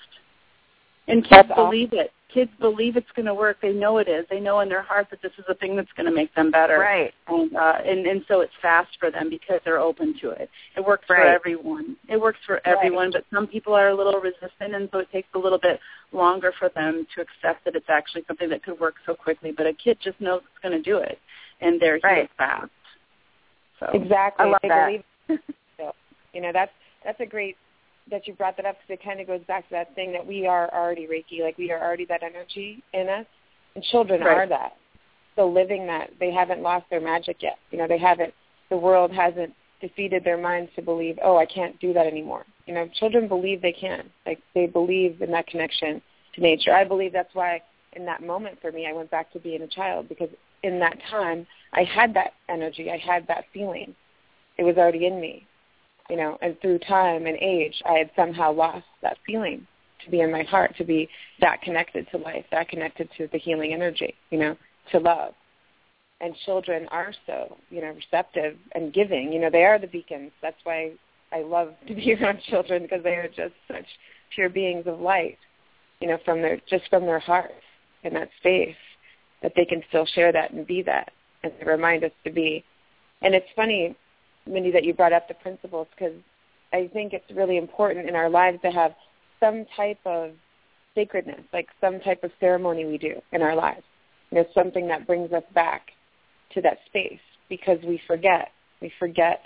And kids That's believe awesome. it. Kids believe it's going to work. They know it is. They know in their heart that this is a thing that's going to make them better. Right. And, uh, and and so it's fast for them because they're open to it. It works Right. for everyone. It works for everyone, Right. but some people are a little resistant, and so it takes a little bit longer for them to accept that it's actually something that could work so quickly. But a kid just knows it's going to do it, and they're Right. healed fast. So Exactly. I love they that. believe so, you know, that's that's a great that you brought that up because it kind of goes back to that thing that we are already Reiki, like we are already that energy in us, and children Right. are that. So living that, they haven't lost their magic yet. You know, they haven't, the world hasn't defeated their minds to believe, oh, I can't do that anymore. You know, children believe they can. Like they believe in that connection to nature. I believe that's why in that moment for me, I went back to being a child because in that time, I had that energy. I had that feeling. It was already in me. You know, and through time and age, I had somehow lost that feeling to be in my heart, to be that connected to life, that connected to the healing energy, you know, to love. And children are so, you know, receptive and giving. You know, they are the beacons. That's why I love to be around children because they are just such pure beings of light, you know, from their just from their hearts in that space that they can still share that and be that and they remind us to be. And it's funny, Mindy, that you brought up the principles because I think it's really important in our lives to have some type of sacredness, like some type of ceremony we do in our lives. You know, something that brings us back to that space because we forget. We forget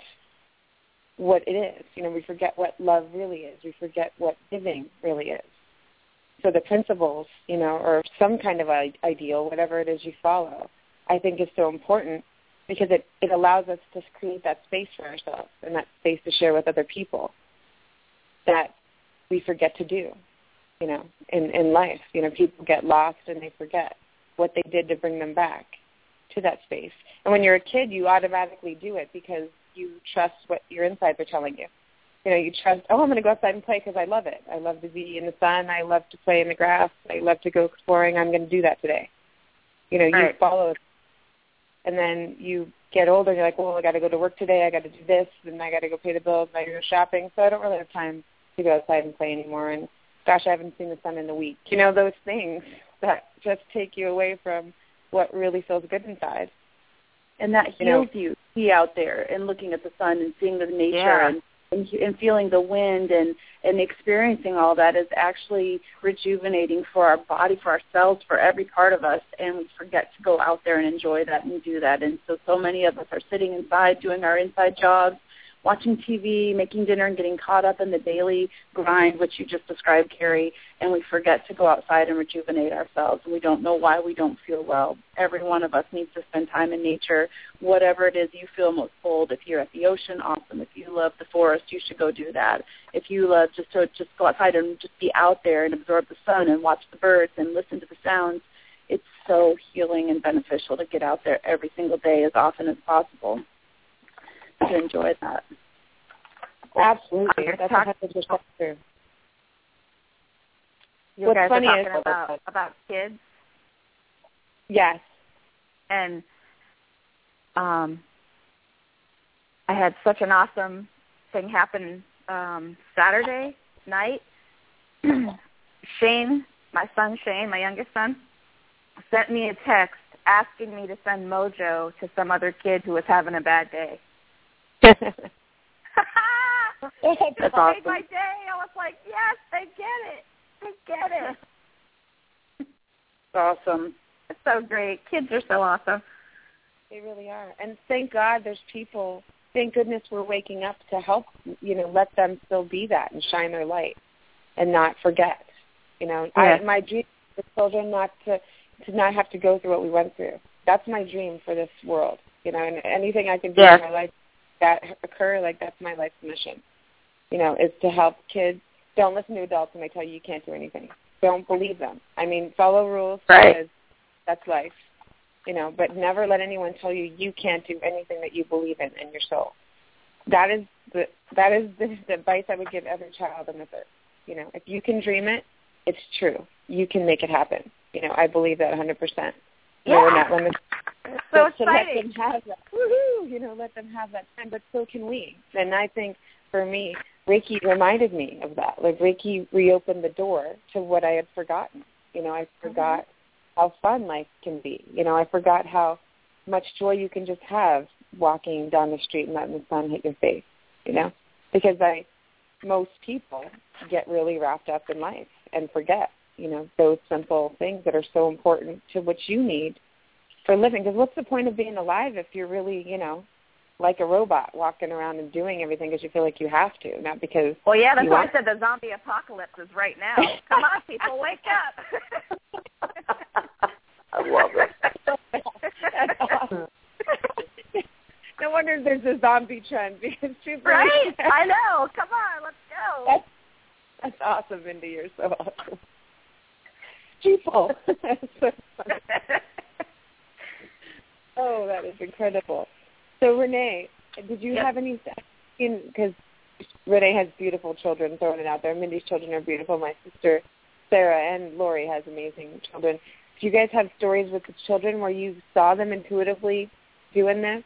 what it is. You know, we forget what love really is. We forget what giving really is. So the principles, you know, or some kind of ideal, whatever it is you follow, I think is so important because it, it allows us to create that space for ourselves and that space to share with other people that we forget to do, you know, in, in life. You know, people get lost and they forget what they did to bring them back to that space. And when you're a kid, you automatically do it because you trust what your insides are telling you. You know, you trust, oh, I'm going to go outside and play because I love it. I love to be in the sun. I love to play in the grass. I love to go exploring. I'm going to do that today. You know, Right. you follow it. And then you get older and you're like, well, I got to go to work today. I got to do this. And I got to go pay the bills. And I got to go shopping. So I don't really have time to go outside and play anymore. And, gosh, I haven't seen the sun in a week. You know, those things that just take you away from what really feels good inside. And that You know, heals you, to be out there and looking at the sun and seeing the nature Yeah. and, and and feeling the wind and, and experiencing all that is actually rejuvenating for our body, for our cells, for every part of us. And we forget to go out there and enjoy that and do that. And so, so many of us are sitting inside doing our inside jobs, watching T V, making dinner, and getting caught up in the daily grind, which you just described, Carrie, and we forget to go outside and rejuvenate ourselves. And we don't know why we don't feel well. Every one of us needs to spend time in nature, whatever it is you feel most bold. If you're at the ocean, awesome. If you love the forest, you should go do that. If you love just to just go outside and just be out there and absorb the sun and watch the birds and listen to the sounds, it's so healing and beneficial to get out there every single day as often as possible to enjoy that. absolutely. You're That's talking- one hundred percent true. You What's guys funny are is- talking about, about kids, Yes. and um, I had such an awesome thing happen um, Saturday night. Shane, my son Shane, my youngest son, sent me a text asking me to send Mojo to some other kid who was having a bad day. That's It just awesome. made my day. I was like, yes, they get it. They get it. It's awesome. It's so great. Kids are so awesome. They really are. And thank God there's people, thank goodness we're waking up to help, you know, let them still be that and shine their light and not forget. You know, Yes. I, my dream for children not to, to not have to go through what we went through. That's my dream for this world. You know, and anything I can do Yes. in my life that occur, like that's my life's mission, you know, is to help kids. Don't listen to adults when they tell you you can't do anything. Don't believe them. I mean, follow rules Right. because that's life, you know, but never let anyone tell you you can't do anything that you believe in in your soul. That is the that is the, the advice I would give every child on this earth. You know, if you can dream it, it's true. You can make it happen. You know, I believe that one hundred percent. Yeah. No, we're not limited. It's so to let exciting. them have that. Woohoo! You know, let them have that time, but so can we. And I think for me, Reiki reminded me of that. Like Reiki reopened the door to what I had forgotten. You know, I forgot mm-hmm. how fun life can be. You know, I forgot how much joy you can just have walking down the street and letting the sun hit your face. You know, because I, most people get really wrapped up in life and forget, you know, those simple things that are so important to what you need for living. Because what's the point of being alive if you're really, you know, like a robot walking around and doing everything because you feel like you have to, not because Well, yeah, that's you why want I said the zombie apocalypse is right now. Come on, people, wake up. I love it. That's awesome. No wonder there's a zombie trend because people Right? I know. Come on, let's go. That's, that's awesome, Mindy. You're so awesome. People. That's so funny. Oh, that is incredible. So, Renee, did you Yep. have any, because Renee has beautiful children, throwing it out there. Mindy's children are beautiful. My sister, Sarah, and Lori has amazing children. Do you guys have stories with the children where you saw them intuitively doing this,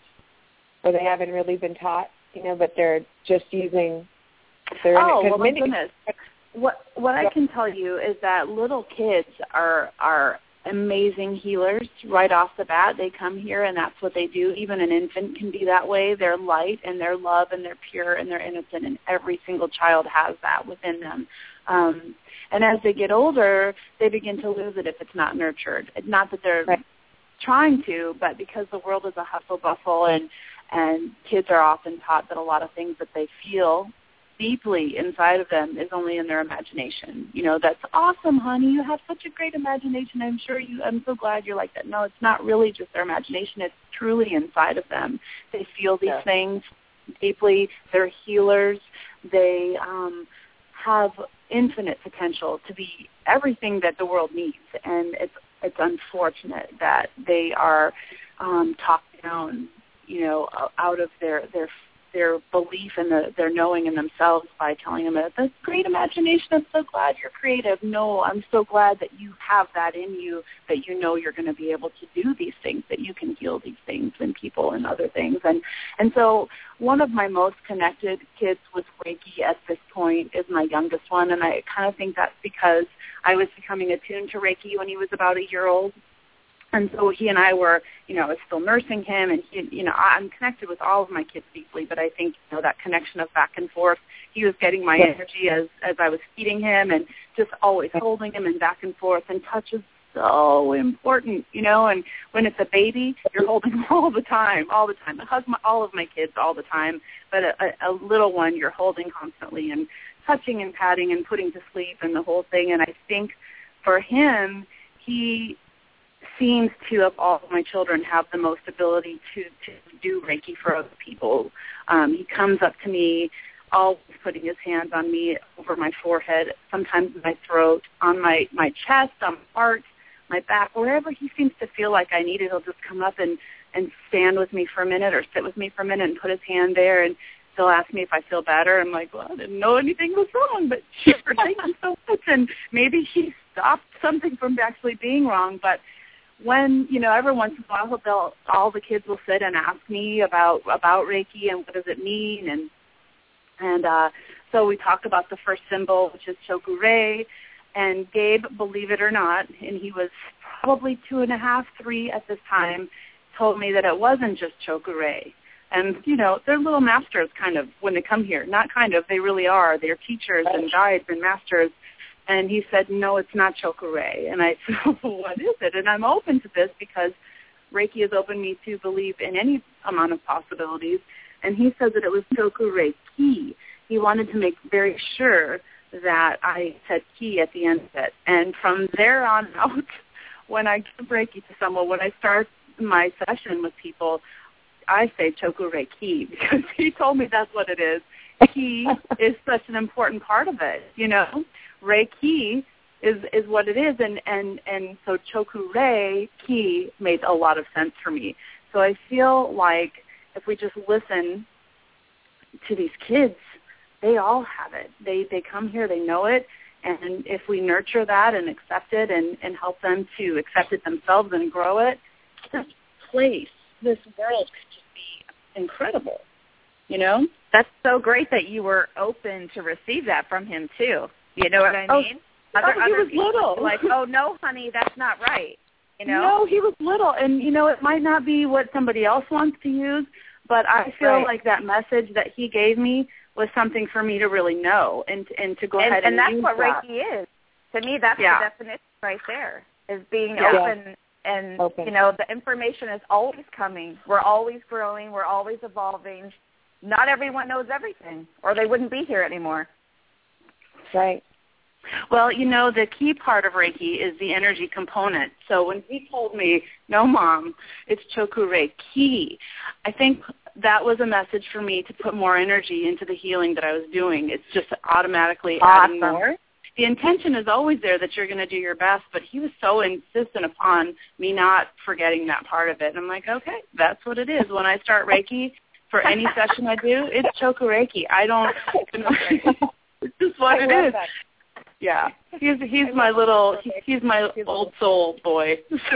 or they haven't really been taught, you know, but they're just using their Oh, inner, well, my Mindy, goodness. What what I can tell you is that little kids are are amazing healers right off the bat. They come here and that's what they do. Even an infant can be that way. They're light and they're love and they're pure and they're innocent, and every single child has that within them. Um, and as they get older, they begin to lose it if it's not nurtured. Not that they're right. trying to, but because the world is a hustle bustle, and and kids are often taught that a lot of things that they feel deeply inside of them is only in their imagination. You know, that's awesome, honey. You have such a great imagination. I'm sure you, I'm so glad you're like that. No, it's not really just their imagination. It's truly inside of them. They feel these Yeah. things deeply. They're healers. They um, have infinite potential to be everything that the world needs. And it's, it's unfortunate that they are um, talked down, you know, out of their, their their belief in the, their knowing in themselves by telling them that that's great imagination. I'm so glad you're creative. No, I'm so glad that you have that in you, that you know you're going to be able to do these things, that you can heal these things in people and other things. And and so one of my most connected kids with Reiki at this point is my youngest one, and I kind of think that's because I was becoming attuned to Reiki when he was about a year old. And so he and I were, you know, I was still nursing him, and he, you know, I'm connected with all of my kids deeply, but I think, you know, that connection of back and forth, he was getting my energy as, as I was feeding him, and just always holding him and back and forth, and touch is so important, you know, and when it's a baby, you're holding him all the time, all the time. I hug my, all of my kids all the time, but a, a, a little one you're holding constantly and touching and patting and putting to sleep and the whole thing, and I think for him, he seems to, of all of my children, have the most ability to, to do Reiki for other people. Um, he comes up to me, always putting his hands on me, over my forehead, sometimes my throat, on my, my chest, on my heart, my back, wherever he seems to feel like I need it, he'll just come up and, and stand with me for a minute or sit with me for a minute and put his hand there, and he'll ask me if I feel better. I'm like, well, I didn't know anything was wrong, but sure, thank you so much. And maybe he stopped something from actually being wrong, but when, you know, every once in a while, they'll, all the kids will sit and ask me about about Reiki and what does it mean, and and uh, so we talk about the first symbol, which is Choku-Rei, and Gabe, believe it or not, and he was probably two and a half, three at this time, told me that it wasn't just Choku-Rei. And, you know, they're little masters kind of when they come here. Not kind of, they really are. They're teachers and guides and masters. And he said, no, it's not Chokurei. And I said, well, what is it? And I'm open to this because Reiki has opened me to believe in any amount of possibilities. And he said that it was Chokurei Ki. He wanted to make very sure that I said Ki at the end of it. And from there on out, when I give Reiki to someone, when I start my session with people, I say Chokurei Ki because he told me that's what it is. Ki is such an important part of it, you know. Reiki is is what it is, and, and, and so Chokurei Ki made a lot of sense for me. So I feel like if we just listen to these kids, they all have it. They they come here, they know it, and if we nurture that and accept it and, and help them to accept it themselves and grow it, this place, this world could just be incredible, you know? That's so great that you were open to receive that from him, too. You know what I mean? Oh, other, oh, he other was little. Like, oh, no, honey, that's not right. You know? No, he was little, and, you know, it might not be what somebody else wants to use, but I feel right. like that message that he gave me was something for me to really know and and to go and, ahead and, and that's use what that. Reiki is. To me, that's yeah. the definition right there, is being yeah. open. And, open. you know, the information is always coming. We're always growing. We're always evolving. Not everyone knows everything, or they wouldn't be here anymore. Right. Well, you know, the key part of Reiki is the energy component. So when he told me, no, Mom, it's Chokurei Ki, I think that was a message for me to put more energy into the healing that I was doing. It's just automatically Awesome. adding more. The intention is always there that you're going to do your best, but he was so insistent upon me not forgetting that part of it. And I'm like, okay, that's what it is. When I start Reiki, for any session I do, it's Chokureiki. I don't, you know, it's just what I it love is. That. Yeah, he's he's my little he, he's my old soul boy.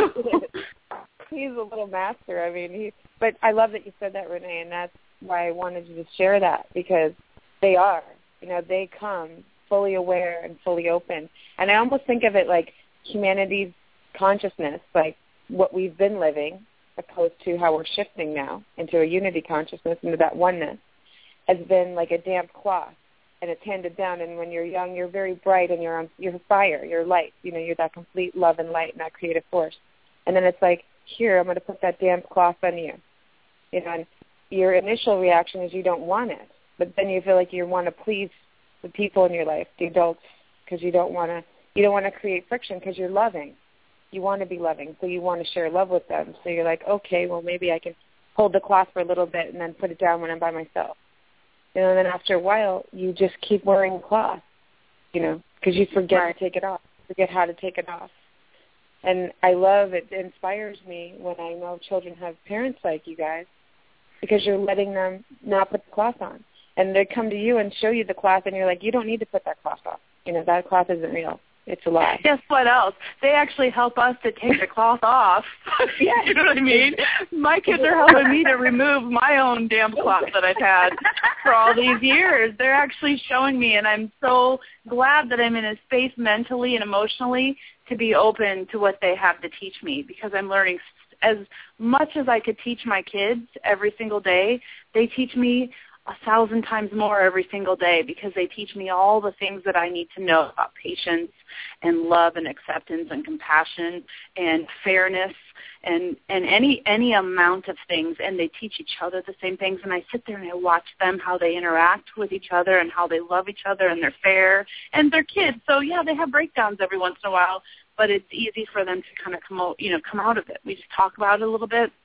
He's a little master. I mean, he. But I love that you said that, Renee, and that's why I wanted you to share that, because they are, you know, they come fully aware and fully open. And I almost think of it like humanity's consciousness, like what we've been living, opposed to how we're shifting now into a unity consciousness, into that oneness, has been like a damp cloth. And it's handed down, and when you're young, you're very bright, and you're on, you're fire, you're light. You know, you're that complete love and light and that creative force. And then it's like, here, I'm going to put that damp cloth on you. You know, and your initial reaction is you don't want it, but then you feel like you want to please the people in your life, the adults, because you don't want to, you don't want to create friction because you're loving. You want to be loving, so you want to share love with them. So you're like, okay, well, maybe I can hold the cloth for a little bit and then put it down when I'm by myself. You know, and then after a while, you just keep wearing the cloth, you know, because you forget right. to take it off, forget how to take it off. And I love it. It inspires me when I know children have parents like you guys, because you're letting them not put the cloth on. And they come to you and show you the cloth, and you're like, you don't need to put that cloth off. You know, that cloth isn't real. It's a lie. Guess what else? They actually help us to take the cloth off. Yeah. You know what I mean? My kids are helping me to remove my own damn cloth that I've had for all these years. They're actually showing me, and I'm so glad that I'm in a space mentally and emotionally to be open to what they have to teach me, because I'm learning as much as I could teach my kids every single day. They teach me a thousand times more every single day, because they teach me all the things that I need to know about patience and love and acceptance and compassion and fairness and, and any any amount of things. And they teach each other the same things. And I sit there and I watch them, how they interact with each other and how they love each other, and they're fair, and they're kids. So, yeah, they have breakdowns every once in a while, but it's easy for them to kind of come out, you know, come out of it. We just talk about it a little bit.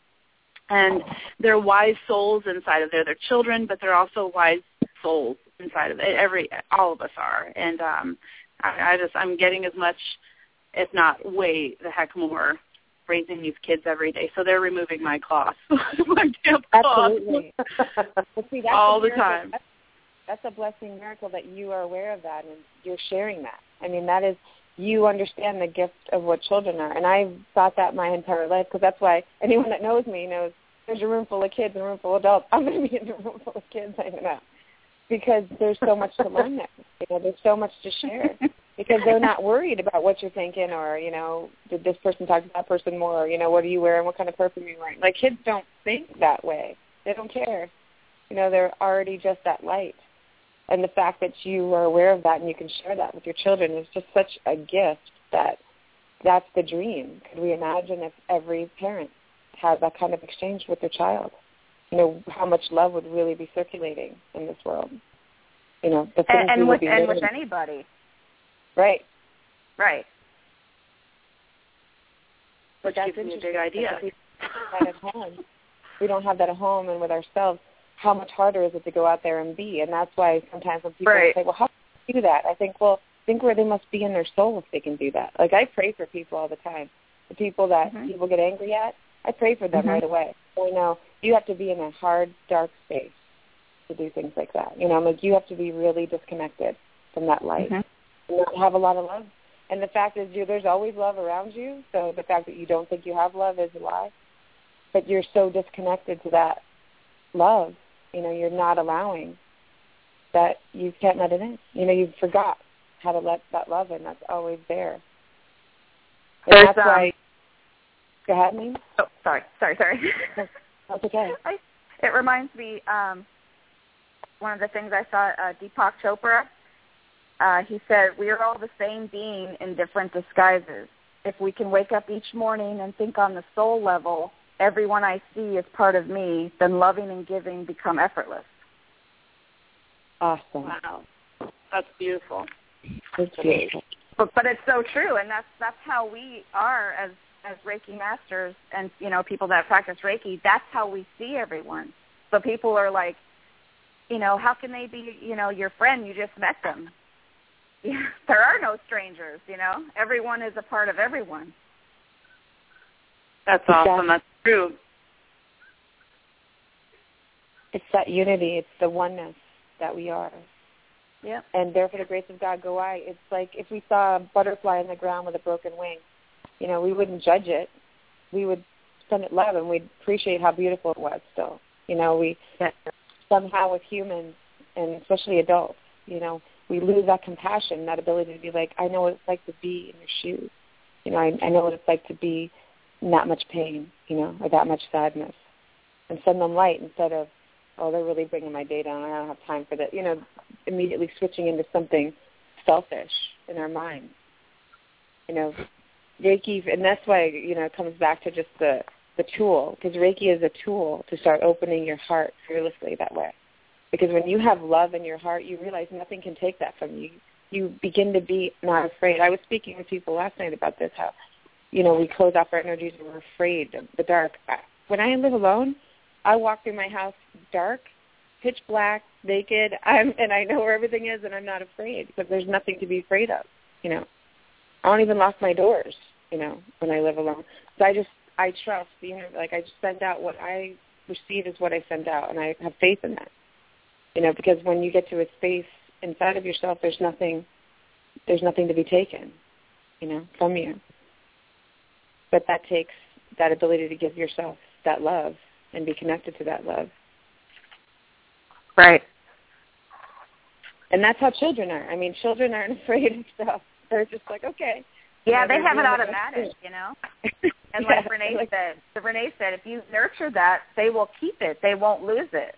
And they're wise souls inside of there. They're children, but they're also wise souls inside of it. Every, all of us are. And um, I, I just, I'm getting as much, if not way the heck more, raising these kids every day. So they're removing my cloth, my damn cloth. Absolutely. Well, see, that's all the miracle. time. That's, that's a blessing miracle that you are aware of that and you're sharing that. I mean, that is, you understand the gift of what children are. And I've thought that my entire life, because that's why anyone that knows me knows there's a room full of kids and a room full of adults. I'm going to be in a room full of kids, I know, because there's so much to learn there. You know, there's so much to share, because they're not worried about what you're thinking, or, you know, did this person talk to that person more, or, you know, what are you wearing, what kind of perfume are you wearing. Like, kids don't think that way. They don't care. You know, they're already just that light. And the fact that you are aware of that and you can share that with your children is just such a gift that that's the dream. Could we imagine if every parent had that kind of exchange with their child? You know, how much love would really be circulating in this world? You know, the things and, and we would with be and living. with anybody. Right. Right. But that's gives me a interesting. big idea. We don't have that at home. We don't have that at home and with ourselves. How much harder is it to go out there and be? And that's why sometimes when people right. say, well, how can you do that? I think, well, think where they must be in their soul if they can do that. Like I pray for people all the time. The people that mm-hmm. people get angry at, I pray for them mm-hmm. right away. So I know you have to be in a hard, dark space to do things like that. You know, I'm like you have to be really disconnected from that light mm-hmm. and not have a lot of love. And the fact is, you, there's always love around you, so the fact that you don't think you have love is a lie. But you're so disconnected to that love, you know, you're not allowing that you can't let it in. You know, you forgot how to let that love in. That's always there. And There's, that's why, um, go ahead, Mame. Oh, sorry, sorry, sorry. That's okay. I, it reminds me, um, one of the things I saw, uh, Deepak Chopra, uh, he said, we are all the same being in different disguises. If we can wake up each morning and think on the soul level, everyone I see is part of me, then loving and giving become effortless. Awesome. Wow. That's beautiful. It's beautiful. But, but it's so true, and that's that's how we are as as Reiki masters and, you know, people that practice Reiki. That's how we see everyone. So people are like, you know, how can they be, you know, your friend? You just met them. There are no strangers, you know. Everyone is a part of everyone. That's awesome. That's true. It's that unity. It's the oneness that we are. Yep. And there for the grace of God go I. It's like if we saw a butterfly in the ground with a broken wing, you know, we wouldn't judge it. We would send it love, and we'd appreciate how beautiful it was still. You know, we yes. somehow with humans, and especially adults, you know, we lose that compassion, that ability to be like, I know what it's like to be in your shoes. You know, I, I know what it's like to be in that much pain, you know, or that much sadness. And send them light instead of, oh, they're really bringing my day down. I don't have time for that. You know, immediately switching into something selfish in our minds. You know, Reiki, and that's why, you know, it comes back to just the, the tool, because Reiki is a tool to start opening your heart fearlessly that way. Because when you have love in your heart, you realize nothing can take that from you. You begin to be not afraid. I was speaking with people last night about this, how, you know, we close off our energies and we're afraid of the dark. When I live alone, I walk through my house dark, pitch black, naked, I'm, and I know where everything is, and I'm not afraid because there's nothing to be afraid of, you know. I don't even lock my doors, you know, when I live alone. So I just, I trust, you know, like I just send out what I receive is what I send out, and I have faith in that. You know, because when you get to a space inside of yourself, there's nothing, there's nothing to be taken, you know, from you. But that takes that ability to give yourself that love and be connected to that love. Right. And that's how children are. I mean, children aren't afraid of stuff. They're just like, okay. Yeah, you know, they have it doing automatic, you know. And yeah, like Renee like, said, Renee said, if you nurture that, they will keep it. They won't lose it.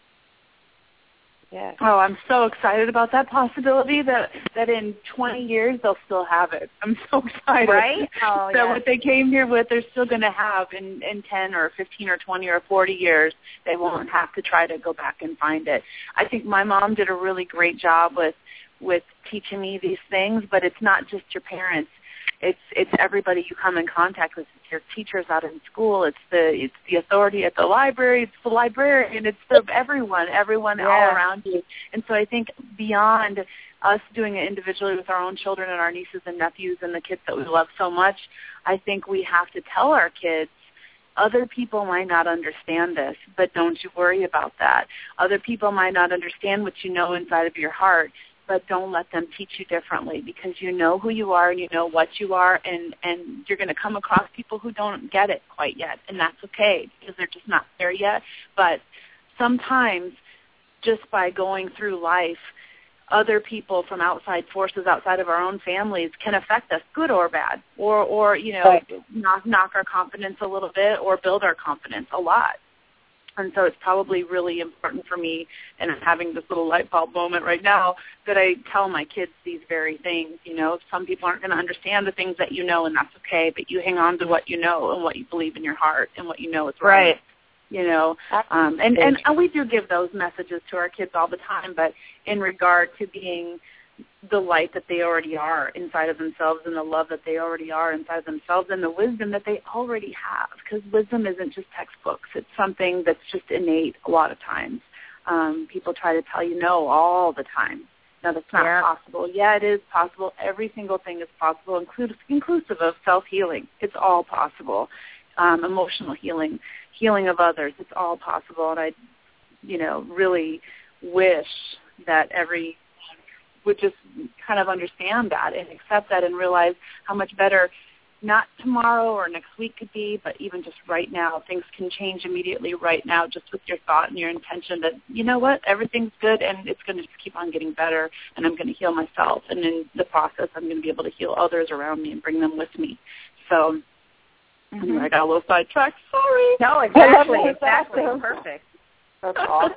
Yeah. Oh, I'm so excited about that possibility that that in twenty years they'll still have it. I'm so excited. Right? Oh, that yeah. what they came here with, they're still going to have in, in ten or fifteen or twenty or forty years. They won't have to try to go back and find it. I think my mom did a really great job with with teaching me these things, but it's not just your parents. It's it's everybody you come in contact with. It's your teachers out in school. It's the it's the authority at the library. It's the librarian. It's the everyone, everyone yeah. all around you. And so I think beyond us doing it individually with our own children and our nieces and nephews and the kids that we love so much, I think we have to tell our kids, other people might not understand this, but don't you worry about that. Other people might not understand what you know inside of your heart, but don't let them teach you differently, because you know who you are and you know what you are, and, and you're going to come across people who don't get it quite yet, and that's okay because they're just not there yet. But sometimes just by going through life, other people from outside forces outside of our own families can affect us, good or bad, or, or you know, right. knock, knock our confidence a little bit or build our confidence a lot. And so it's probably really important for me, and I'm having this little light bulb moment right now, that I tell my kids these very things. You know, some people aren't going to understand the things that you know, and that's okay, but you hang on to what you know and what you believe in your heart and what you know is right. Right. You know, um, and, and, and we do give those messages to our kids all the time, but in regard to being the light that they already are inside of themselves and the love that they already are inside of themselves and the wisdom that they already have, because wisdom isn't just textbooks. It's something that's just innate a lot of times. Um, people try to tell you no all the time. No, that's not yeah. possible. Yeah, it is possible. Every single thing is possible, inclusive, inclusive of self-healing. It's all possible. Um, emotional healing, healing of others, it's all possible. And I, you know, really wish that every would just kind of understand that and accept that and realize how much better not tomorrow or next week could be, but even just right now. Things can change immediately right now just with your thought and your intention that, you know what, everything's good and it's going to just keep on getting better, and I'm going to heal myself. And in the process, I'm going to be able to heal others around me and bring them with me. So mm-hmm. anyway, I got a little sidetracked. Sorry. No, exactly, exactly. Perfect. That's awesome.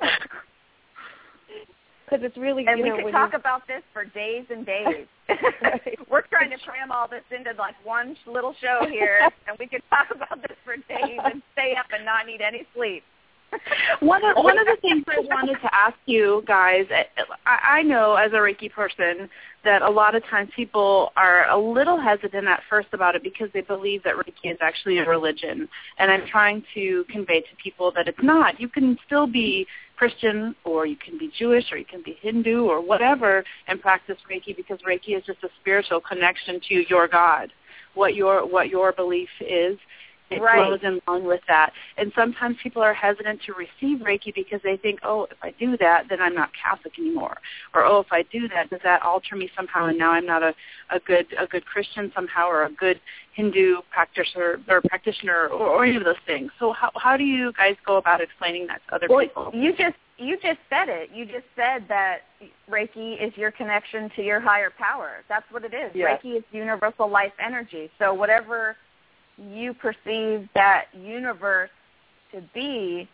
Because it's really, and you we know, could when talk you... about this for days and days. We're trying to cram all this into like one little show here, and we could talk about this for days and stay up and not need any sleep. One of, one of the things I wanted to ask you guys, I, I know as a Reiki person that a lot of times people are a little hesitant at first about it because they believe that Reiki is actually a religion. And I'm trying to convey to people that it's not. You can still be Christian, or you can be Jewish, or you can be Hindu, or whatever, and practice Reiki, because Reiki is just a spiritual connection to your God, what your what your belief is. It right. flows in along with that. And sometimes people are hesitant to receive Reiki because they think, oh, if I do that, then I'm not Catholic anymore. Or, oh, if I do that, does that alter me somehow, and now I'm not a, a good a good Christian somehow, or a good Hindu practitioner or practitioner, or, or any of those things. So how how do you guys go about explaining that to other well, people? You just you just said it. You just said that Reiki is your connection to your higher power. That's what it is. Yes. Reiki is universal life energy. So whatever you perceive that universe to be,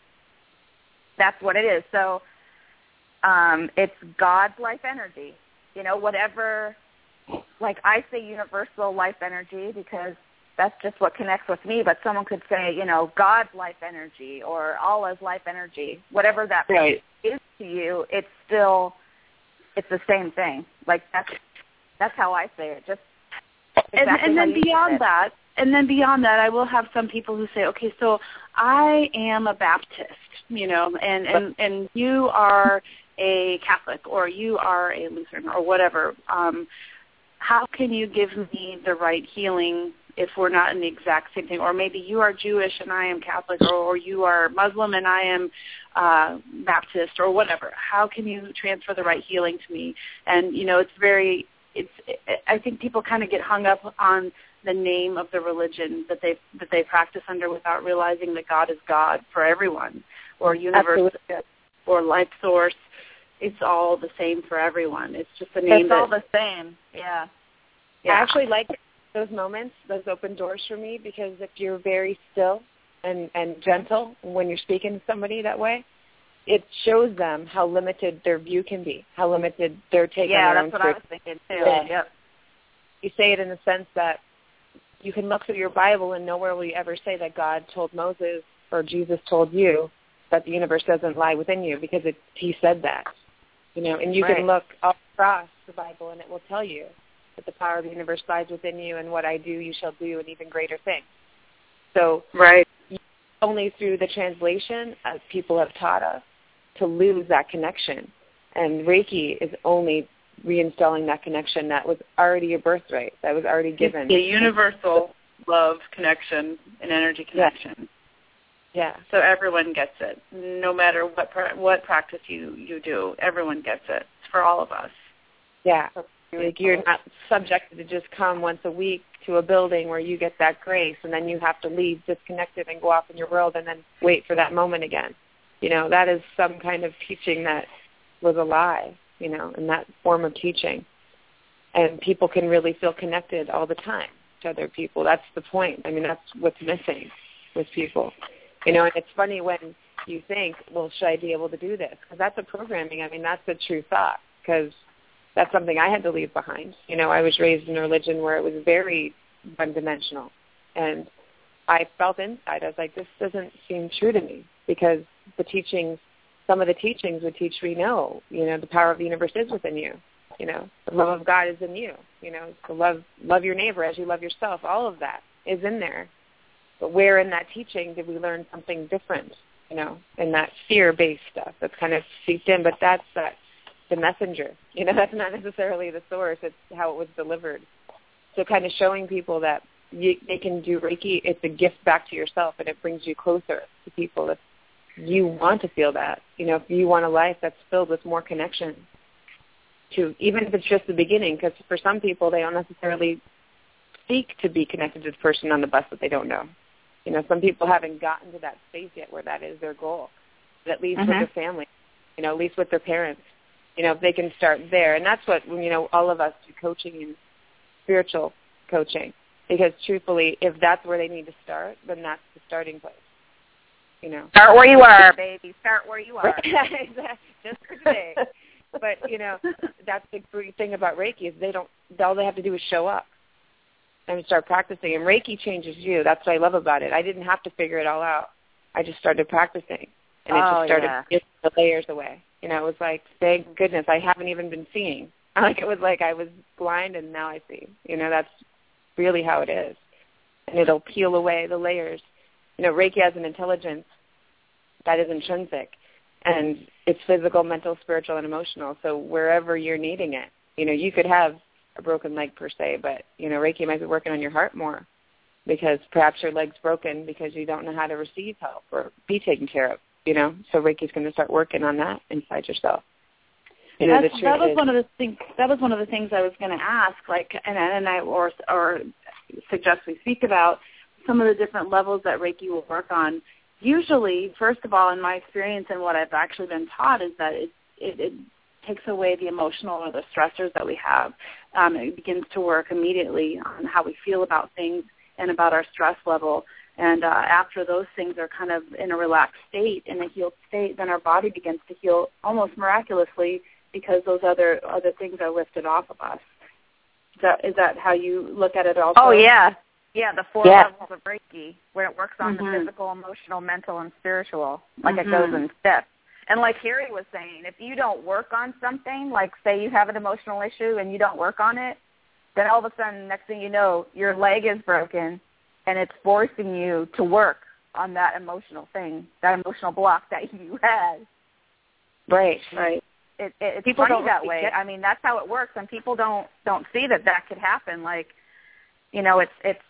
that's what it is. So um, it's God's life energy. You know, whatever, like I say universal life energy because that's just what connects with me, but someone could say, you know, God's life energy or Allah's life energy. Whatever that right. is to you, it's still, it's the same thing. Like that's, that's how I say it. Just exactly and, and then how you beyond said. that, And then beyond that, I will have some people who say, okay, so I am a Baptist, you know, and, and, and you are a Catholic, or you are a Lutheran, or whatever. Um, how can you give me the right healing if we're not in the exact same thing? Or maybe you are Jewish and I am Catholic, or, or you are Muslim and I am uh, Baptist, or whatever. How can you transfer the right healing to me? And, you know, it's very, it's. I think people kind of get hung up on the name of the religion that they that they practice under without realizing that God is God for everyone, or universe, Absolutely. or life source. It's all the same for everyone. It's just a name. It's that, all the same. Yeah. Yeah. I actually like those moments, those open doors for me, because if you're very still and, and gentle when you're speaking to somebody that way, it shows them how limited their view can be, how limited their take yeah, on their that's own what I truth. was thinking too. Yeah. Yep. You say it in the sense that you can look through your Bible and nowhere will you ever say that God told Moses or Jesus told you that the universe doesn't lie within you, because it, he said that. You know, and you Right. can look all across the Bible and it will tell you that the power of the universe lies within you, and what I do you shall do, and even greater things. So right. only through the translation, as people have taught us, to lose that connection. And Reiki is only reinstalling that connection that was already a birthright, that was already given. It's a universal love connection and energy connection. Yeah. So everyone gets it, no matter what what practice you, you do. Everyone gets it. It's for all of us. Yeah. Like you're not subjected to just come once a week to a building where you get that grace, and then you have to leave disconnected and go off in your world and then wait for that moment again. You know, that is some kind of teaching that was a lie, you know, in that form of teaching. And people can really feel connected all the time to other people. That's the point. I mean, that's what's missing with people. You know, and it's funny when you think, well, should I be able to do this? Because that's a programming. I mean, that's a true thought, because that's something I had to leave behind. You know, I was raised in a religion where it was very one-dimensional, and I felt inside, I was like, this doesn't seem true to me, because the teachings, some of the teachings would teach me, no, you know, the power of the universe is within you. You know, the love of God is in you. You know, the love, love your neighbor as you love yourself. All of that is in there. But where in that teaching did we learn something different, you know, in that fear-based stuff that's kind of seeped in? But that's that, the messenger. You know, that's not necessarily the source. It's how it was delivered. So kind of showing people that you, they can do Reiki, it's a gift back to yourself, and it brings you closer to people if you want to feel that. You know, if you want a life that's filled with more connection to, even if it's just the beginning, because for some people they don't necessarily seek to be connected to the person on the bus that they don't know. You know, some people haven't gotten to that space yet where that is their goal, but at least Mm-hmm. with their family, you know, at least with their parents, you know, if they can start there. And that's what, you know, all of us do coaching and spiritual coaching, because truthfully, if that's where they need to start, then that's the starting place, you know. Start where you are, baby. Start where you are. Just for today. But, you know, that's the great thing about Reiki is they don't, all they have to do is show up and start practicing. And Reiki changes you. That's what I love about it. I didn't have to figure it all out. I just started practicing, and it Oh, just started yeah. getting the layers away. You know, it was like, thank goodness, I haven't even been seeing. Like, it was like I was blind, and now I see. You know, that's really how it is. And it'll peel away the layers. You know, Reiki has an intelligence that is intrinsic, and it's physical, mental, spiritual, and emotional. So wherever you're needing it, you know, you could have a broken leg per se, but, you know, Reiki might be working on your heart more because perhaps your leg's broken because you don't know how to receive help or be taken care of, you know. So Reiki's going to start working on that inside yourself. You know, That's, the that was is, one of the things. That was one of the things I was going to ask, like, and and I or or suggest we speak about some of the different levels that Reiki will work on. Usually, first of all, in my experience and what I've actually been taught is that it it, it takes away the emotional or the stressors that we have. Um, it begins to work immediately on how we feel about things and about our stress level. And uh, after those things are kind of in a relaxed state, in a healed state, then our body begins to heal almost miraculously because those other other things are lifted off of us. Is that, is that how you look at it also? Oh, yeah. Yeah, the four Yeah. levels of Reiki, where it works on Mm-hmm. the physical, emotional, mental, and spiritual. Like Mm-hmm. it goes in steps. And like Harry was saying, if you don't work on something, like say you have an emotional issue and you don't work on it, then all of a sudden, next thing you know, your leg is broken, and it's forcing you to work on that emotional thing, that emotional block that you had. right, right. It, it, it's People funny don't that really way. get- I mean, that's how it works, and people don't don't see that that could happen. Like, you know, it's it's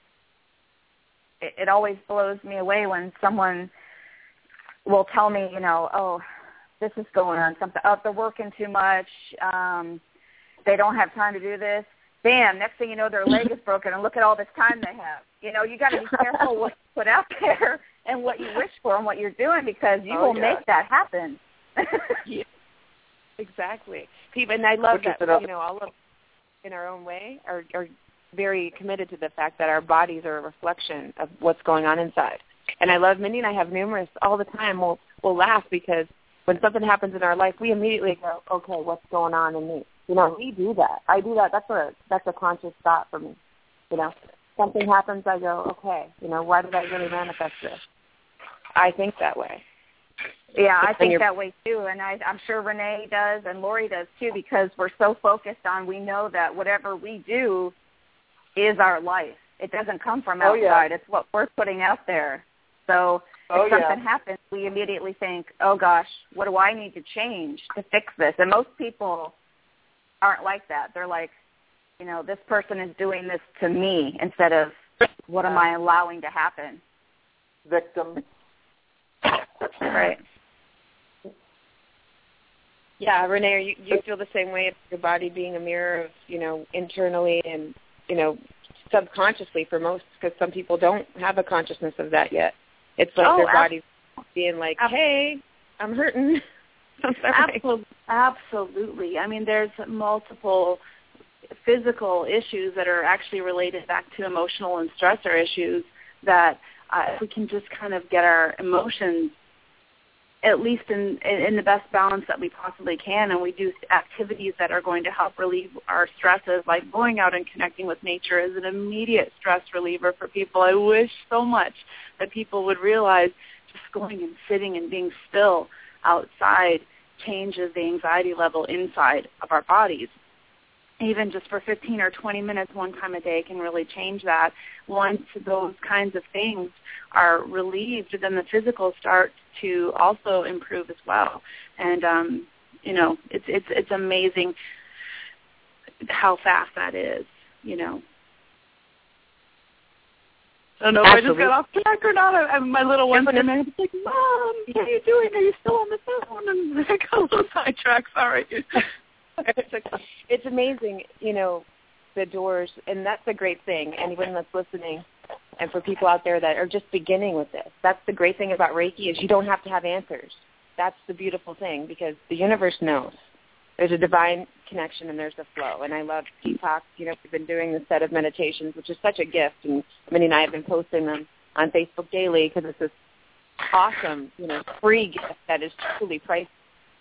it, it always blows me away when someone will tell me, you know, oh, this is going on, something. Oh, they're working too much. Um, they don't have time to do this. Bam! Next thing you know, their leg is broken, and look at all this time they have. You know, you got to be careful what you put out there and what you wish for and what you're doing, because you Oh, will yeah. make that happen. Yeah. Exactly. People, and I love Which is that, another- you know, all of us in our own way are, are very committed to the fact that our bodies are a reflection of what's going on inside. And I love, Mindy and I have numerous all the time. We'll, we'll laugh because when something happens in our life, we immediately go, okay, what's going on in me? You know, we do that. I do that. That's a, that's a conscious thought for me. You know, something happens, I go, okay, you know, why did I really manifest this? I think that way. Yeah, I And think you're- that way too, and I, I'm sure Renee does and Lori does too, because we're so focused on, we know that whatever we do is our life. It doesn't come from Oh, outside. yeah. It's what we're putting out there. So Oh, if yeah. something happens, we immediately think, oh gosh, what do I need to change to fix this? And most people aren't like that. They're like, you know, this person is doing this to me instead of what am I allowing to happen? Victim. Right. Yeah, Renee, are you, you feel the same way about your body being a mirror of, you know, internally and, you know, subconsciously for most, because some people don't have a consciousness of that yet. It's like Oh, their ab- body's being like, hey, I'm hurting. I'm sorry. Absolutely. Absolutely. I mean, there's multiple physical issues that are actually related back to emotional and stressor issues that uh, if we can just kind of get our emotions at least in in the best balance that we possibly can, and we do activities that are going to help relieve our stresses, like going out and connecting with nature is an immediate stress reliever for people. I wish so much that people would realize just going and sitting and being still outside changes the anxiety level inside of our bodies. Even just for fifteen or twenty minutes one time a day can really change that. Once those kinds of things are relieved, then the physical starts to also improve as well. And, um, you know, it's, it's, it's amazing how fast that is, you know. I don't know if Absolutely. I just got off track or not. I, I, my little one came in and was like, Mom, what are you doing? Are you still on the phone? And I got a little sidetracked. Sorry. It's amazing, you know, the doors, and that's a great thing. Anyone that's listening, and for people out there that are just beginning with this, that's the great thing about Reiki is you don't have to have answers. That's the beautiful thing because the universe knows. There's a divine connection and there's a flow. And I love Deepak. You know, we've been doing this set of meditations, which is such a gift, and Minnie and I have been posting them on Facebook daily because it's this awesome, you know, free gift that is truly priceless.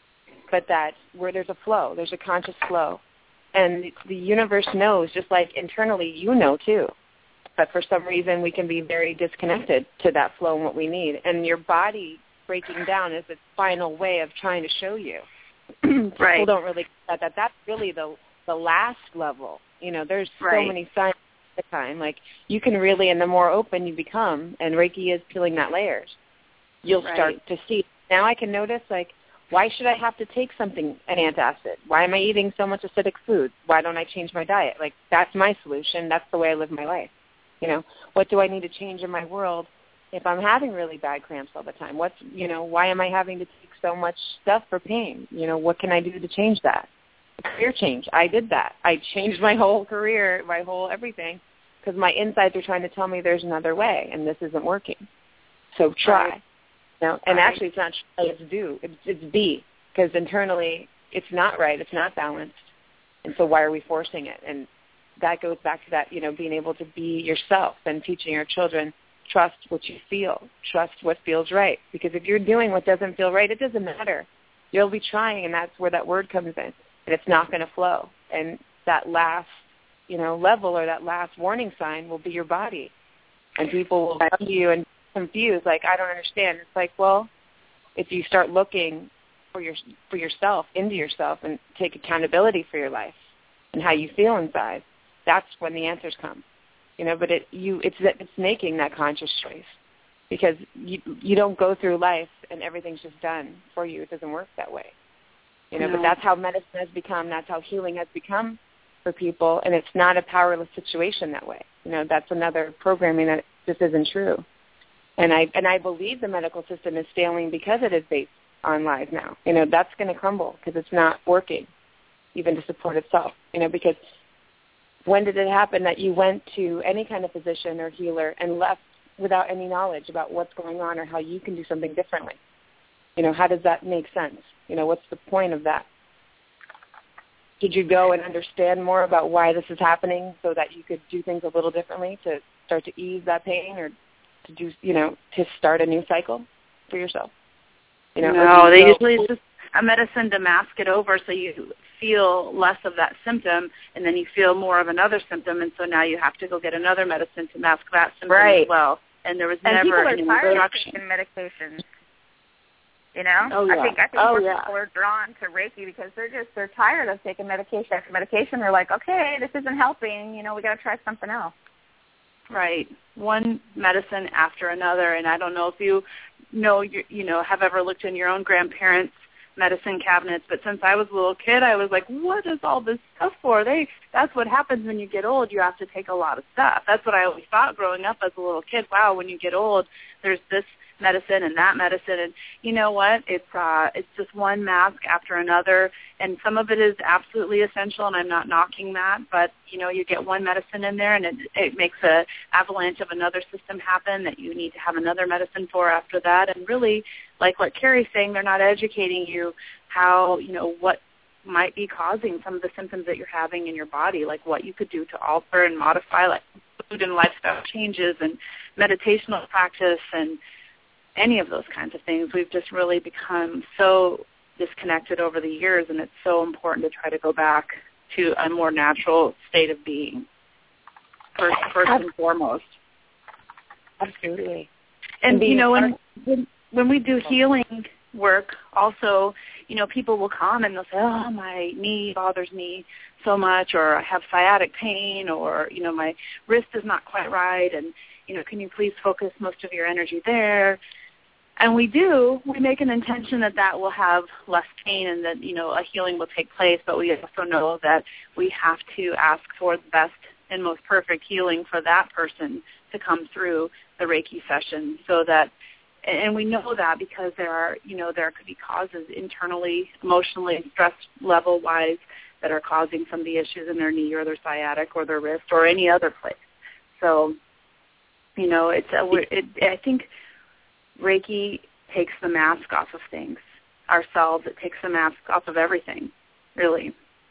But that where there's a flow, there's a conscious flow. And the universe knows, just like internally you know too. But for some reason we can be very disconnected to that flow and what we need. And your body breaking down is its final way of trying to show you. Right. People don't really get that. That's really the the last level. You know, there's right. so many signs at the time. Like you can really, and the more open you become, and Reiki is peeling that layers, you'll right. start to see. Now I can notice, like, why should I have to take something, an antacid? Why am I eating so much acidic food? Why don't I change my diet? Like, that's my solution. That's the way I live my life. You know, what do I need to change in my world if I'm having really bad cramps all the time? What's, you know, why am I having to take so much stuff for pain? You know, what can I do to change that? Career change. I did that. I changed my whole career, my whole everything, because my insides are trying to tell me there's another way, and this isn't working. So try. Right. You know, and right. actually it's not try, it's do. It's, it's be, because internally it's not right. It's not balanced. And so why are we forcing it? And that goes back to that, you know, being able to be yourself and teaching your children, trust what you feel, trust what feels right. Because if you're doing what doesn't feel right, it doesn't matter. You'll be trying, and that's where that word comes in, and it's not going to flow. And that last, you know, level or that last warning sign will be your body. And people will come to you and confused, like, I don't understand. It's like, well, if you start looking for your for yourself, into yourself, and take accountability for your life and how you feel inside, that's when the answers come. You know, but it you it's it's making that conscious choice, because you you don't go through life and everything's just done for you. It doesn't work that way. You know, no. But that's how medicine has become. That's how healing has become for people, and it's not a powerless situation that way. You know, that's another programming that just isn't true. And I and I believe the medical system is failing because it is based on lies now. You know, that's going to crumble because it's not working even to support itself. You know, because when did it happen that you went to any kind of physician or healer and left without any knowledge about what's going on or how you can do something differently? You know, how does that make sense? You know, what's the point of that? Did you go and understand more about why this is happening so that you could do things a little differently to start to ease that pain, or to do, you know, to start a new cycle for yourself? You know, no, they usually it's just a medicine to mask it over so you feel less of that symptom, and then you feel more of another symptom, and so now you have to go get another medicine to mask that symptom right. as well. And there was and never any instruction. People are tired of taking medications. You know, oh, yeah. I think I think oh, more yeah. people are drawn to Reiki because they're just they're tired of taking medication after medication. They're like, okay, this isn't helping. You know, we got to try something else. Right, one medicine after another, and I don't know if you know you, you know have ever looked in your own grandparents' medicine cabinets, but since I was a little kid, I was like, what is all this stuff for? They that's what happens when you get old. You have to take a lot of stuff. That's what I always thought growing up as a little kid. Wow, when you get old, there's this medicine and that medicine, and you know what? It's uh, it's just one mask after another, and some of it is absolutely essential, and I'm not knocking that, but you know, you get one medicine in there, and it, it makes a avalanche of another system happen that you need to have another medicine for after that. And really, like what Carrie's saying, they're not educating you how, you know, what might be causing some of the symptoms that you're having in your body, like what you could do to alter and modify, like food and lifestyle changes and meditational practice and any of those kinds of things. We've just really become so disconnected over the years, and it's so important to try to go back to a more natural state of being, first, first and foremost. Absolutely. And, you know, when, when when we do healing work, also, you know, people will come and they'll say, oh, my knee bothers me so much, or I have sciatic pain, or, you know, my wrist is not quite right, and, you know, can you please focus most of your energy there? And we do. We make an intention that that will have less pain and that, you know, a healing will take place, but we also know that we have to ask for the best and most perfect healing for that person to come through the Reiki session, so that, and we know that because there are, you know, there could be causes internally, emotionally, stress level-wise that are causing some of the issues in their knee or their sciatic or their wrist or any other place. So, you know, it's a, it, I think Reiki takes the mask off of things, ourselves. It takes the mask off of everything, really.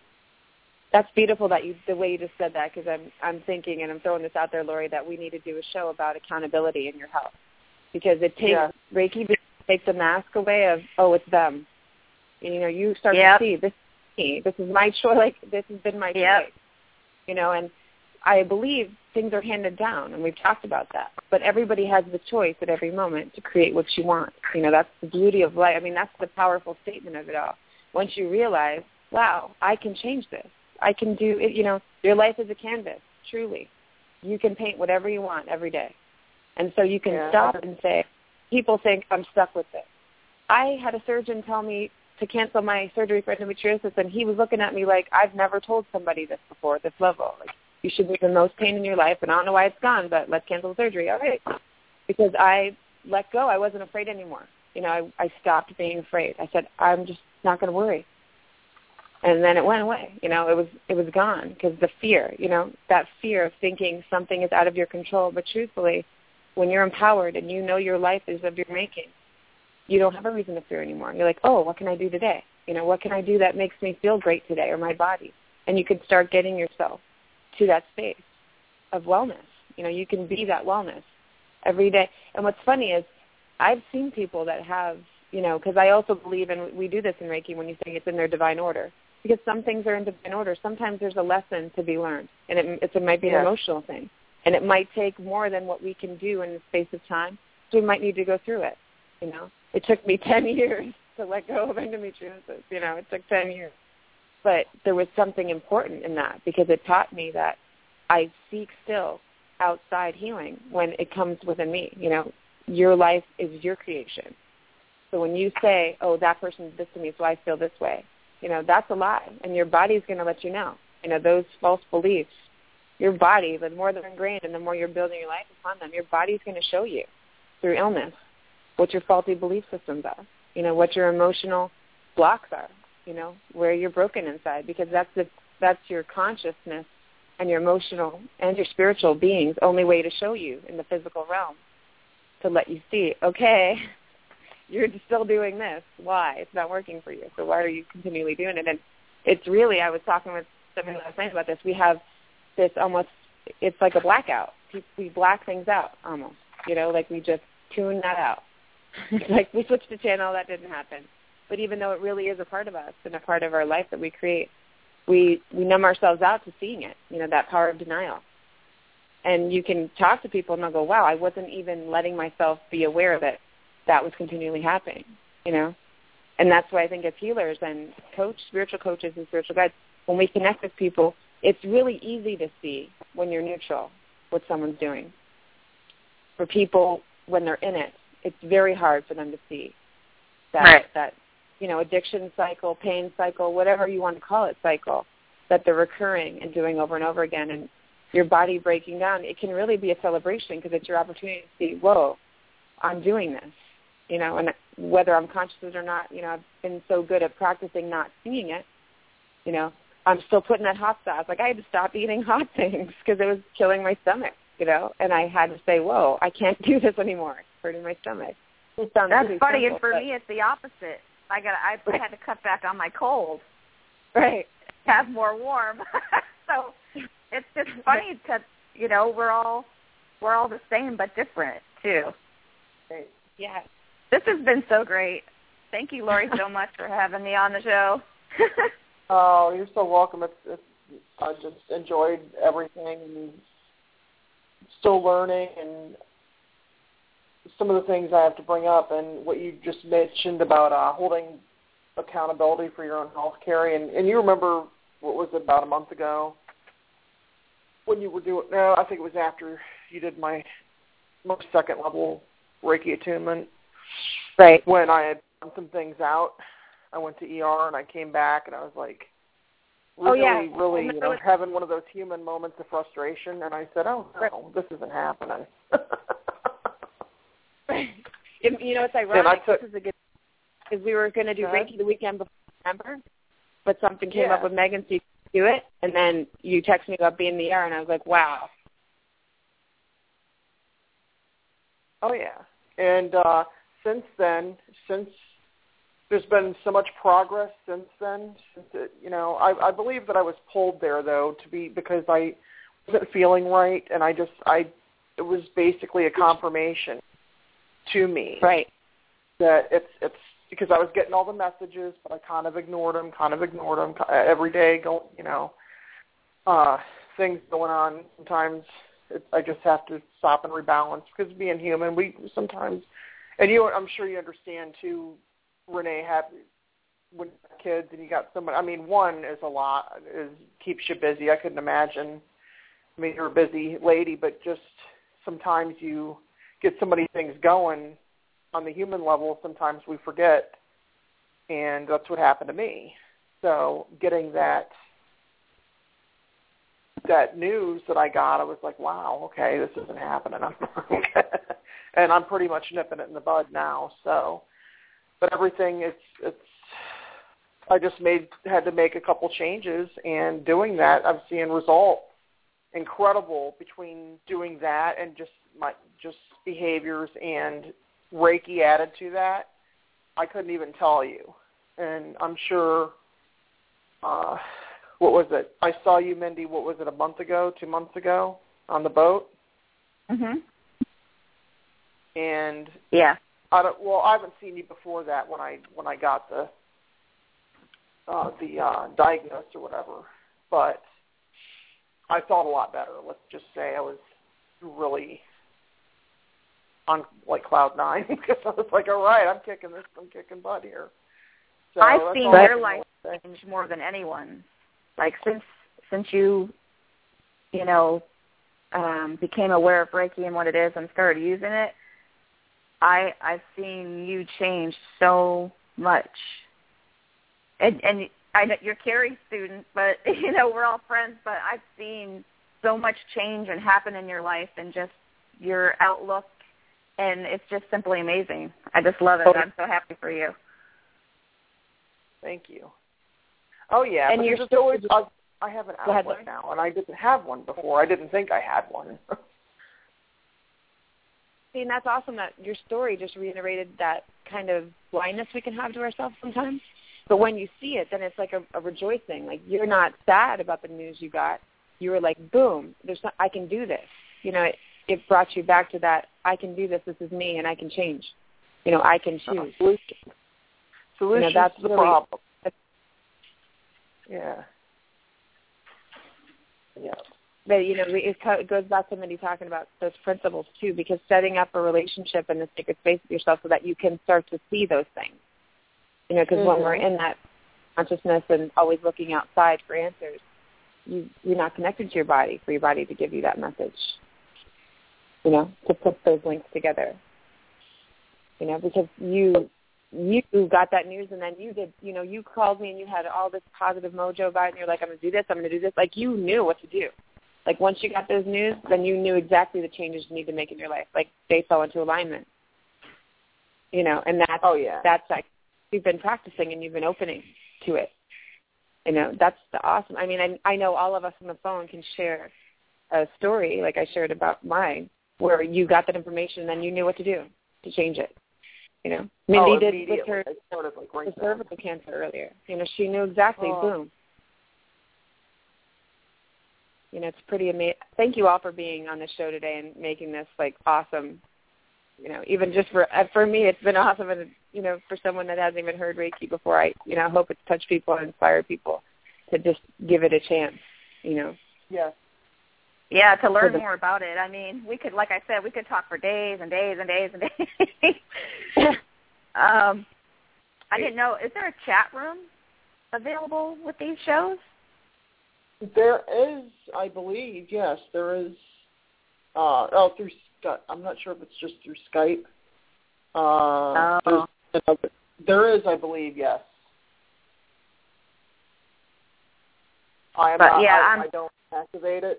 That's beautiful that you, the way you just said that, because I'm, I'm thinking, and I'm throwing this out there, Lori, that we need to do a show about accountability in your health, because it takes, yeah. Reiki takes the mask away of, oh, it's them. You know, you start yep. to see, this is me, this is my choice, like, this has been my yep. choice. You know, and I believe things are handed down, and we've talked about that. But everybody has the choice at every moment to create what you want. You know, that's the beauty of life. I mean, that's the powerful statement of it all. Once you realize, wow, I can change this. I can do it. You know, your life is a canvas, truly. You can paint whatever you want every day. And so you can yeah. stop and say, people think I'm stuck with this. I had a surgeon tell me to cancel my surgery for endometriosis, and he was looking at me like, I've never told somebody this before at this level. Like, you should be the most pain in your life, and I don't know why it's gone, but let's cancel the surgery. All right. Because I let go. I wasn't afraid anymore. You know, I, I stopped being afraid. I said, I'm just not going to worry. And then it went away. You know, it was it was gone because the fear, you know, that fear of thinking something is out of your control. But truthfully, when you're empowered and you know your life is of your making, you don't have a reason to fear anymore. You're like, oh, what can I do today? You know, what can I do that makes me feel great today, or my body? And you can start getting yourself to that space of wellness. You know, you can be that wellness every day. And what's funny is I've seen people that have, you know, because I also believe, and we do this in Reiki when you say it's in their divine order, because some things are in divine order. Sometimes there's a lesson to be learned, and it, it's, it might be an yes. emotional thing. And it might take more than what we can do in the space of time, so we might need to go through it, you know. It took me ten years to let go of endometriosis, you know. It took ten years. But there was something important in that, because it taught me that I seek still outside healing when it comes within me. You know, your life is your creation. So when you say, oh, that person did this to me, so I feel this way, you know, that's a lie. And your body's going to let you know. You know, those false beliefs, your body, the more they're ingrained and the more you're building your life upon them, your body's going to show you through illness what your faulty belief systems are, you know, what your emotional blocks are, you know, where you're broken inside, because that's the, that's your consciousness and your emotional and your spiritual being's only way to show you in the physical realm, to let you see, okay, you're still doing this. Why? It's not working for you. So why are you continually doing it? And it's really, I was talking with somebody last night about this. We have this almost, it's like a blackout. We black things out almost, you know, like we just tune that out. Like we switched the channel, that didn't happen. But even though it really is a part of us and a part of our life that we create, we, we numb ourselves out to seeing it, you know, that power of denial. And you can talk to people and they'll go, wow, I wasn't even letting myself be aware that that was continually happening, you know. And that's why I think as healers and coach, spiritual coaches and spiritual guides, when we connect with people, it's really easy to see when you're neutral what someone's doing. For people, when they're in it, it's very hard for them to see that, right. that you know, addiction cycle, pain cycle, whatever you want to call it cycle, that they're recurring and doing over and over again. And your body breaking down, it can really be a celebration because it's your opportunity to see, whoa, I'm doing this. You know, and whether I'm conscious of it or not, you know, I've been so good at practicing not seeing it, you know, I'm still putting that hot sauce. Like I had to stop eating hot things because it was killing my stomach, you know, and I had to say, whoa, I can't do this anymore. It's hurting my stomach. It sounds That's pretty funny, simple, and for but, me it's the opposite. I got I had to cut back on my cold. Right. Have more warm. So it's just funny because, you know, we're all we're all the same but different too. Yeah. This has been so great. Thank you, Lori, so much for having me on the show. Oh, you're so welcome. It's, it's, I just enjoyed everything and still learning, and some of the things I have to bring up, and what you just mentioned about uh, holding accountability for your own health, Carrie. And, and you remember, what was it, about a month ago when you were doing, no, I think it was after you did my, my second level Reiki attunement. Right. When I had found some things out, I went to E R and I came back and I was like, really, oh, yeah. really, you know, having one of those human moments of frustration. And I said, oh, no, this isn't happening. You know, it's ironic. Took, this is a good, because we were going to do Reiki the weekend before, remember? But something came yeah. up with Megan, so you could do it. And then you texted me about being in the air, and I was like, wow. Oh, yeah. And uh, since then, since there's been so much progress since then, since it, you know, I, I believe that I was pulled there, though, to be, because I wasn't feeling right, and I just, I, it was basically a confirmation to me. Right. That it's, it's, because I was getting all the messages, but I kind of ignored them, kind of ignored them every day, going, you know, uh, things going on. Sometimes it, I just have to stop and rebalance, because being human, we sometimes, and you, I'm sure you understand too, Renee, have when you have kids and you got someone, I mean, one is a lot, is keeps you busy. I couldn't imagine, I mean, you're a busy lady, but just sometimes you get so many things going on the human level, sometimes we forget, and that's what happened to me. So getting that that news that I got, I was like, wow, okay, this isn't happening. And I'm pretty much nipping it in the bud now. So, but everything, it's it's. I just made had to make a couple changes, and doing that, I'm seeing results incredible between doing that and just my just behaviors and Reiki added to that. I couldn't even tell you, and I'm sure. Uh, what was it? I saw you, Mindy. What was it? A month ago, two months ago, on the boat. Mhm. And yeah. I don't, well, I haven't seen you before that when I when I got the uh, the uh, diagnosis or whatever, but I felt a lot better. Let's just say I was really on like cloud nine, because I was like, all right, I'm kicking this, I'm kicking butt here. So I've seen your your life change more than anyone. Like since since you, you know, um, became aware of Reiki and what it is and started using it, I I've seen you change so much. And and I know you're Carrie's student, but you know we're all friends. But I've seen so much change and happen in your life, and just your outlook, and it's just simply amazing. I just love it. I'm so happy for you. Thank you. Oh yeah, and you're just still, always. I, I have an outlet now, and I didn't have one before. I didn't think I had one. See, and that's awesome that your story just reiterated that kind of blindness we can have to ourselves sometimes. But when you see it, then it's like a, a rejoicing. Like you're not sad about the news you got. You were like, boom, there's not, I can do this. You know, it, it brought you back to that, I can do this, this is me, and I can change. You know, I can choose. Uh, solution. Solution you know, that's to the really, problem. Yeah. Yeah. But, you know, it goes back to Mindy talking about those principles, too, because setting up a relationship in the sacred space with yourself so that you can start to see those things. You know, because mm-hmm. when we're in that consciousness and always looking outside for answers, you, you're not connected to your body for your body to give you that message, you know, to put those links together. You know, because you you got that news and then you did, you know, you called me and you had all this positive mojo about it and you're like, I'm going to do this, I'm going to do this. Like you knew what to do. Like once you got those news, then you knew exactly the changes you need to make in your life. Like they fell into alignment. You know, and that's, oh, yeah. that's like, you've been practicing and you've been opening to it. You know, that's the awesome. I mean, I, I know all of us on the phone can share a story like I shared about mine where you got that information and then you knew what to do to change it. You know, Mindy oh, did with her sort of like right cervical cancer earlier. You know, she knew exactly, oh. boom. You know, it's pretty amazing. Thank you all for being on the show today and making this, like, awesome You know, even just for uh, for me, it's been awesome, and you know, for someone that hasn't even heard Reiki before, I you know hope it's touched people and inspired people to just give it a chance. You know. Yes. Yeah, to learn the, more about it. I mean, we could, like I said, we could talk for days and days and days and days. um, I didn't know. Is there a chat room available with these shows? There is, I believe. Yes, there is. Uh, oh, through Skype. I'm not sure if it's just through Skype. Uh, oh. There is, I believe. Yes. I am but not, yeah, I, I'm, I don't activate it.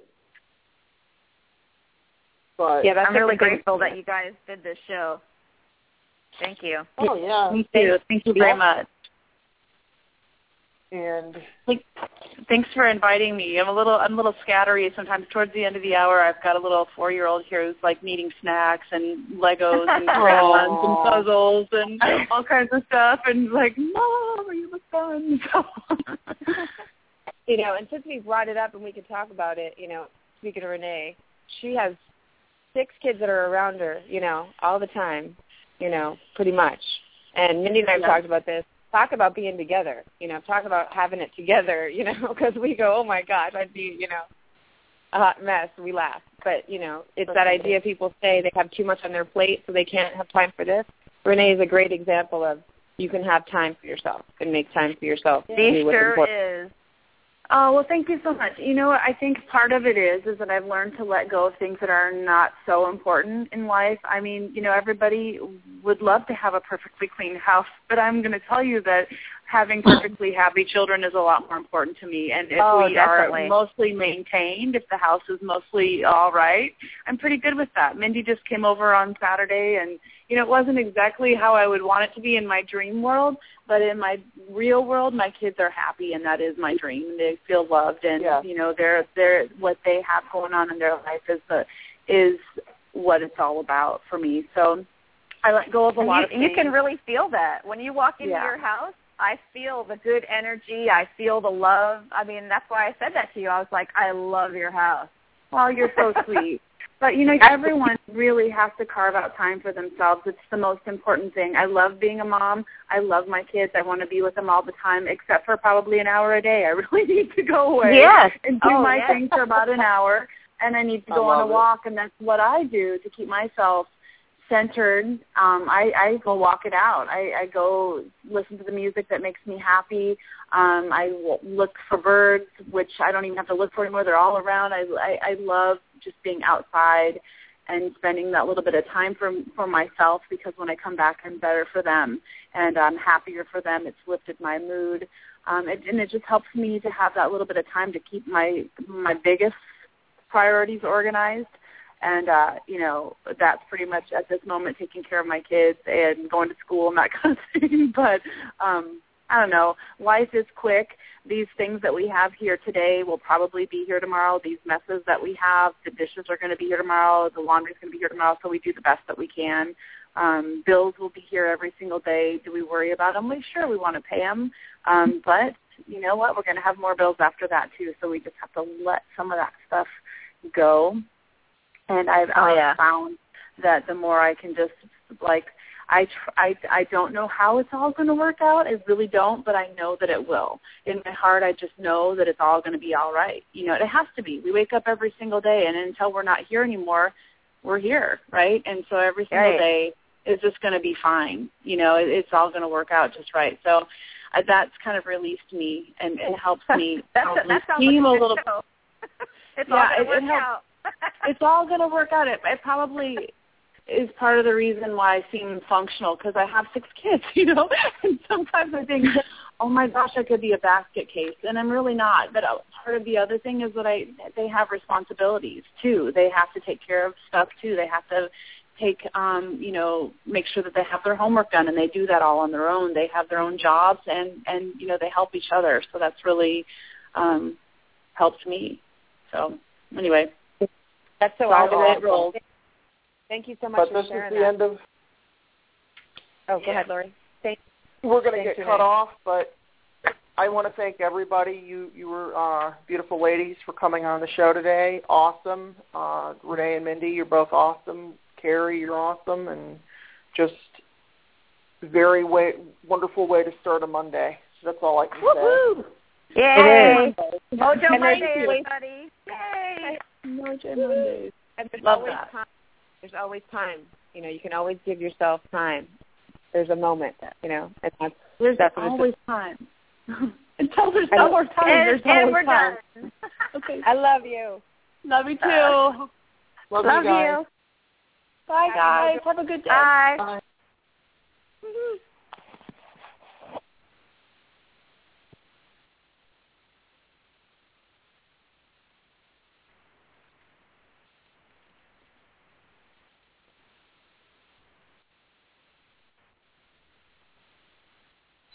But yeah, that's I'm really thing. grateful that you guys did this show. Thank you. Oh yeah. Me too. Thank you very much. And thanks for inviting me. I'm a little I'm a little scattery sometimes. Towards the end of the hour, I've got a little four-year-old here who's like needing snacks and Legos and crayons and puzzles and all kinds of stuff. And like, Mom, are you the fun? So. You know, and since we brought it up and we could talk about it, you know, speaking of Renee, she has six kids that are around her, you know, all the time, you know, pretty much. And Mindy and I have yeah. talked about this. Talk about being together, you know, talk about having it together, you know, because we go, oh, my gosh, I'd be, you know, a hot mess. We laugh. But, you know, it's that idea people say they have too much on their plate so they can't have time for this. Renee is a great example of you can have time for yourself and make time for yourself. She to do what's sure important. is. Oh, well, thank you so much. You know what? I think part of it is is that I've learned to let go of things that are not so important in life. I mean, you know, everybody would love to have a perfectly clean house, but I'm going to tell you that having perfectly happy children is a lot more important to me. And if oh, we definitely. are mostly maintained, if the house is mostly all right, I'm pretty good with that. Mindy just came over on Saturday, and, you know, it wasn't exactly how I would want it to be in my dream world, but in my real world, my kids are happy, and that is my dream. They feel loved, and, yeah. you know, they're, they're, what they have going on in their life is the, is what it's all about for me. So I let go of a and lot you, of things. You can really feel that. When you walk into yeah. your house, I feel the good energy. I feel the love. I mean, that's why I said that to you. I was like, I love your house. Well, you're so sweet. But, you know, everyone really has to carve out time for themselves. It's the most important thing. I love being a mom. I love my kids. I want to be with them all the time, except for probably an hour a day. I really need to go away yes. and do oh, my yes. thing for about an hour, and I need to go on a walk, and that's what I do to keep myself centered. Um, I, I go walk it out. I, I go listen to the music that makes me happy. Um, I look for birds, which I don't even have to look for anymore. They're all around. I, I, I love just being outside and spending that little bit of time for for myself, because when I come back, I'm better for them, and I'm happier for them. It's lifted my mood, um, it, and it just helps me to have that little bit of time to keep my my biggest priorities organized. And, uh, you know, that's pretty much at this moment taking care of my kids and going to school and that kind of thing. But um, I don't know. Life is quick. These things that we have here today will probably be here tomorrow. These messes that we have, the dishes are going to be here tomorrow. The laundry's going to be here tomorrow, so we do the best that we can. Um, bills will be here every single day. Do we worry about them? We sure we want to pay them. Um, but you know what? We're going to have more bills after that, too, so we just have to let some of that stuff go. And I've oh, uh, yeah. found that the more I can just, like, I, tr- I, I don't know how it's all going to work out. I really don't, but I know that it will. In my heart, I just know that it's all going to be all right. You know, it has to be. We wake up every single day, and until we're not here anymore, we're here, right? And so every single right. day is just going to be fine. You know, it, it's all going to work out just right. So uh, that's kind of released me and, and helps me that's help a, that sounds team like a little. show. It's yeah, all going it, to work it helps. out. It's all going to work out. It, it probably is part of the reason why I seem functional, because I have six kids, you know. And sometimes I think, oh my gosh, I could be a basket case, and I'm really not. But part of the other thing is that I they have responsibilities too. They have to take care of stuff too. They have to take, um, you know, make sure that they have their homework done, and they do that all on their own. They have their own jobs, and and you know they help each other. So that's really um, helped me. So anyway. That's so awesome. Thank you so much but for this sharing is the that. end of. Oh, go ahead, Lori. Thank We're going to Thanks, get Renee. cut off, but I want to thank everybody. You you were uh, beautiful ladies for coming on the show today. Awesome. Uh, Renee and Mindy, you're both awesome. Carrie, you're awesome, and just very way, wonderful way to start a Monday. So that's all I can Woo-hoo! say. Yay! Mojo And Monday, there's everybody! Yay! Mojo Mondays. And there's Love always that. time. There's always time. You know, you can always give yourself time. There's a moment, you know, and that's There's that's what it's always time. Until there's no And- more time, And, there's and always we're time. done. Okay. I love you. Love you too. Love, Love you guys. you. Bye, guys. Have a good day. Bye. Bye. Woo-hoo.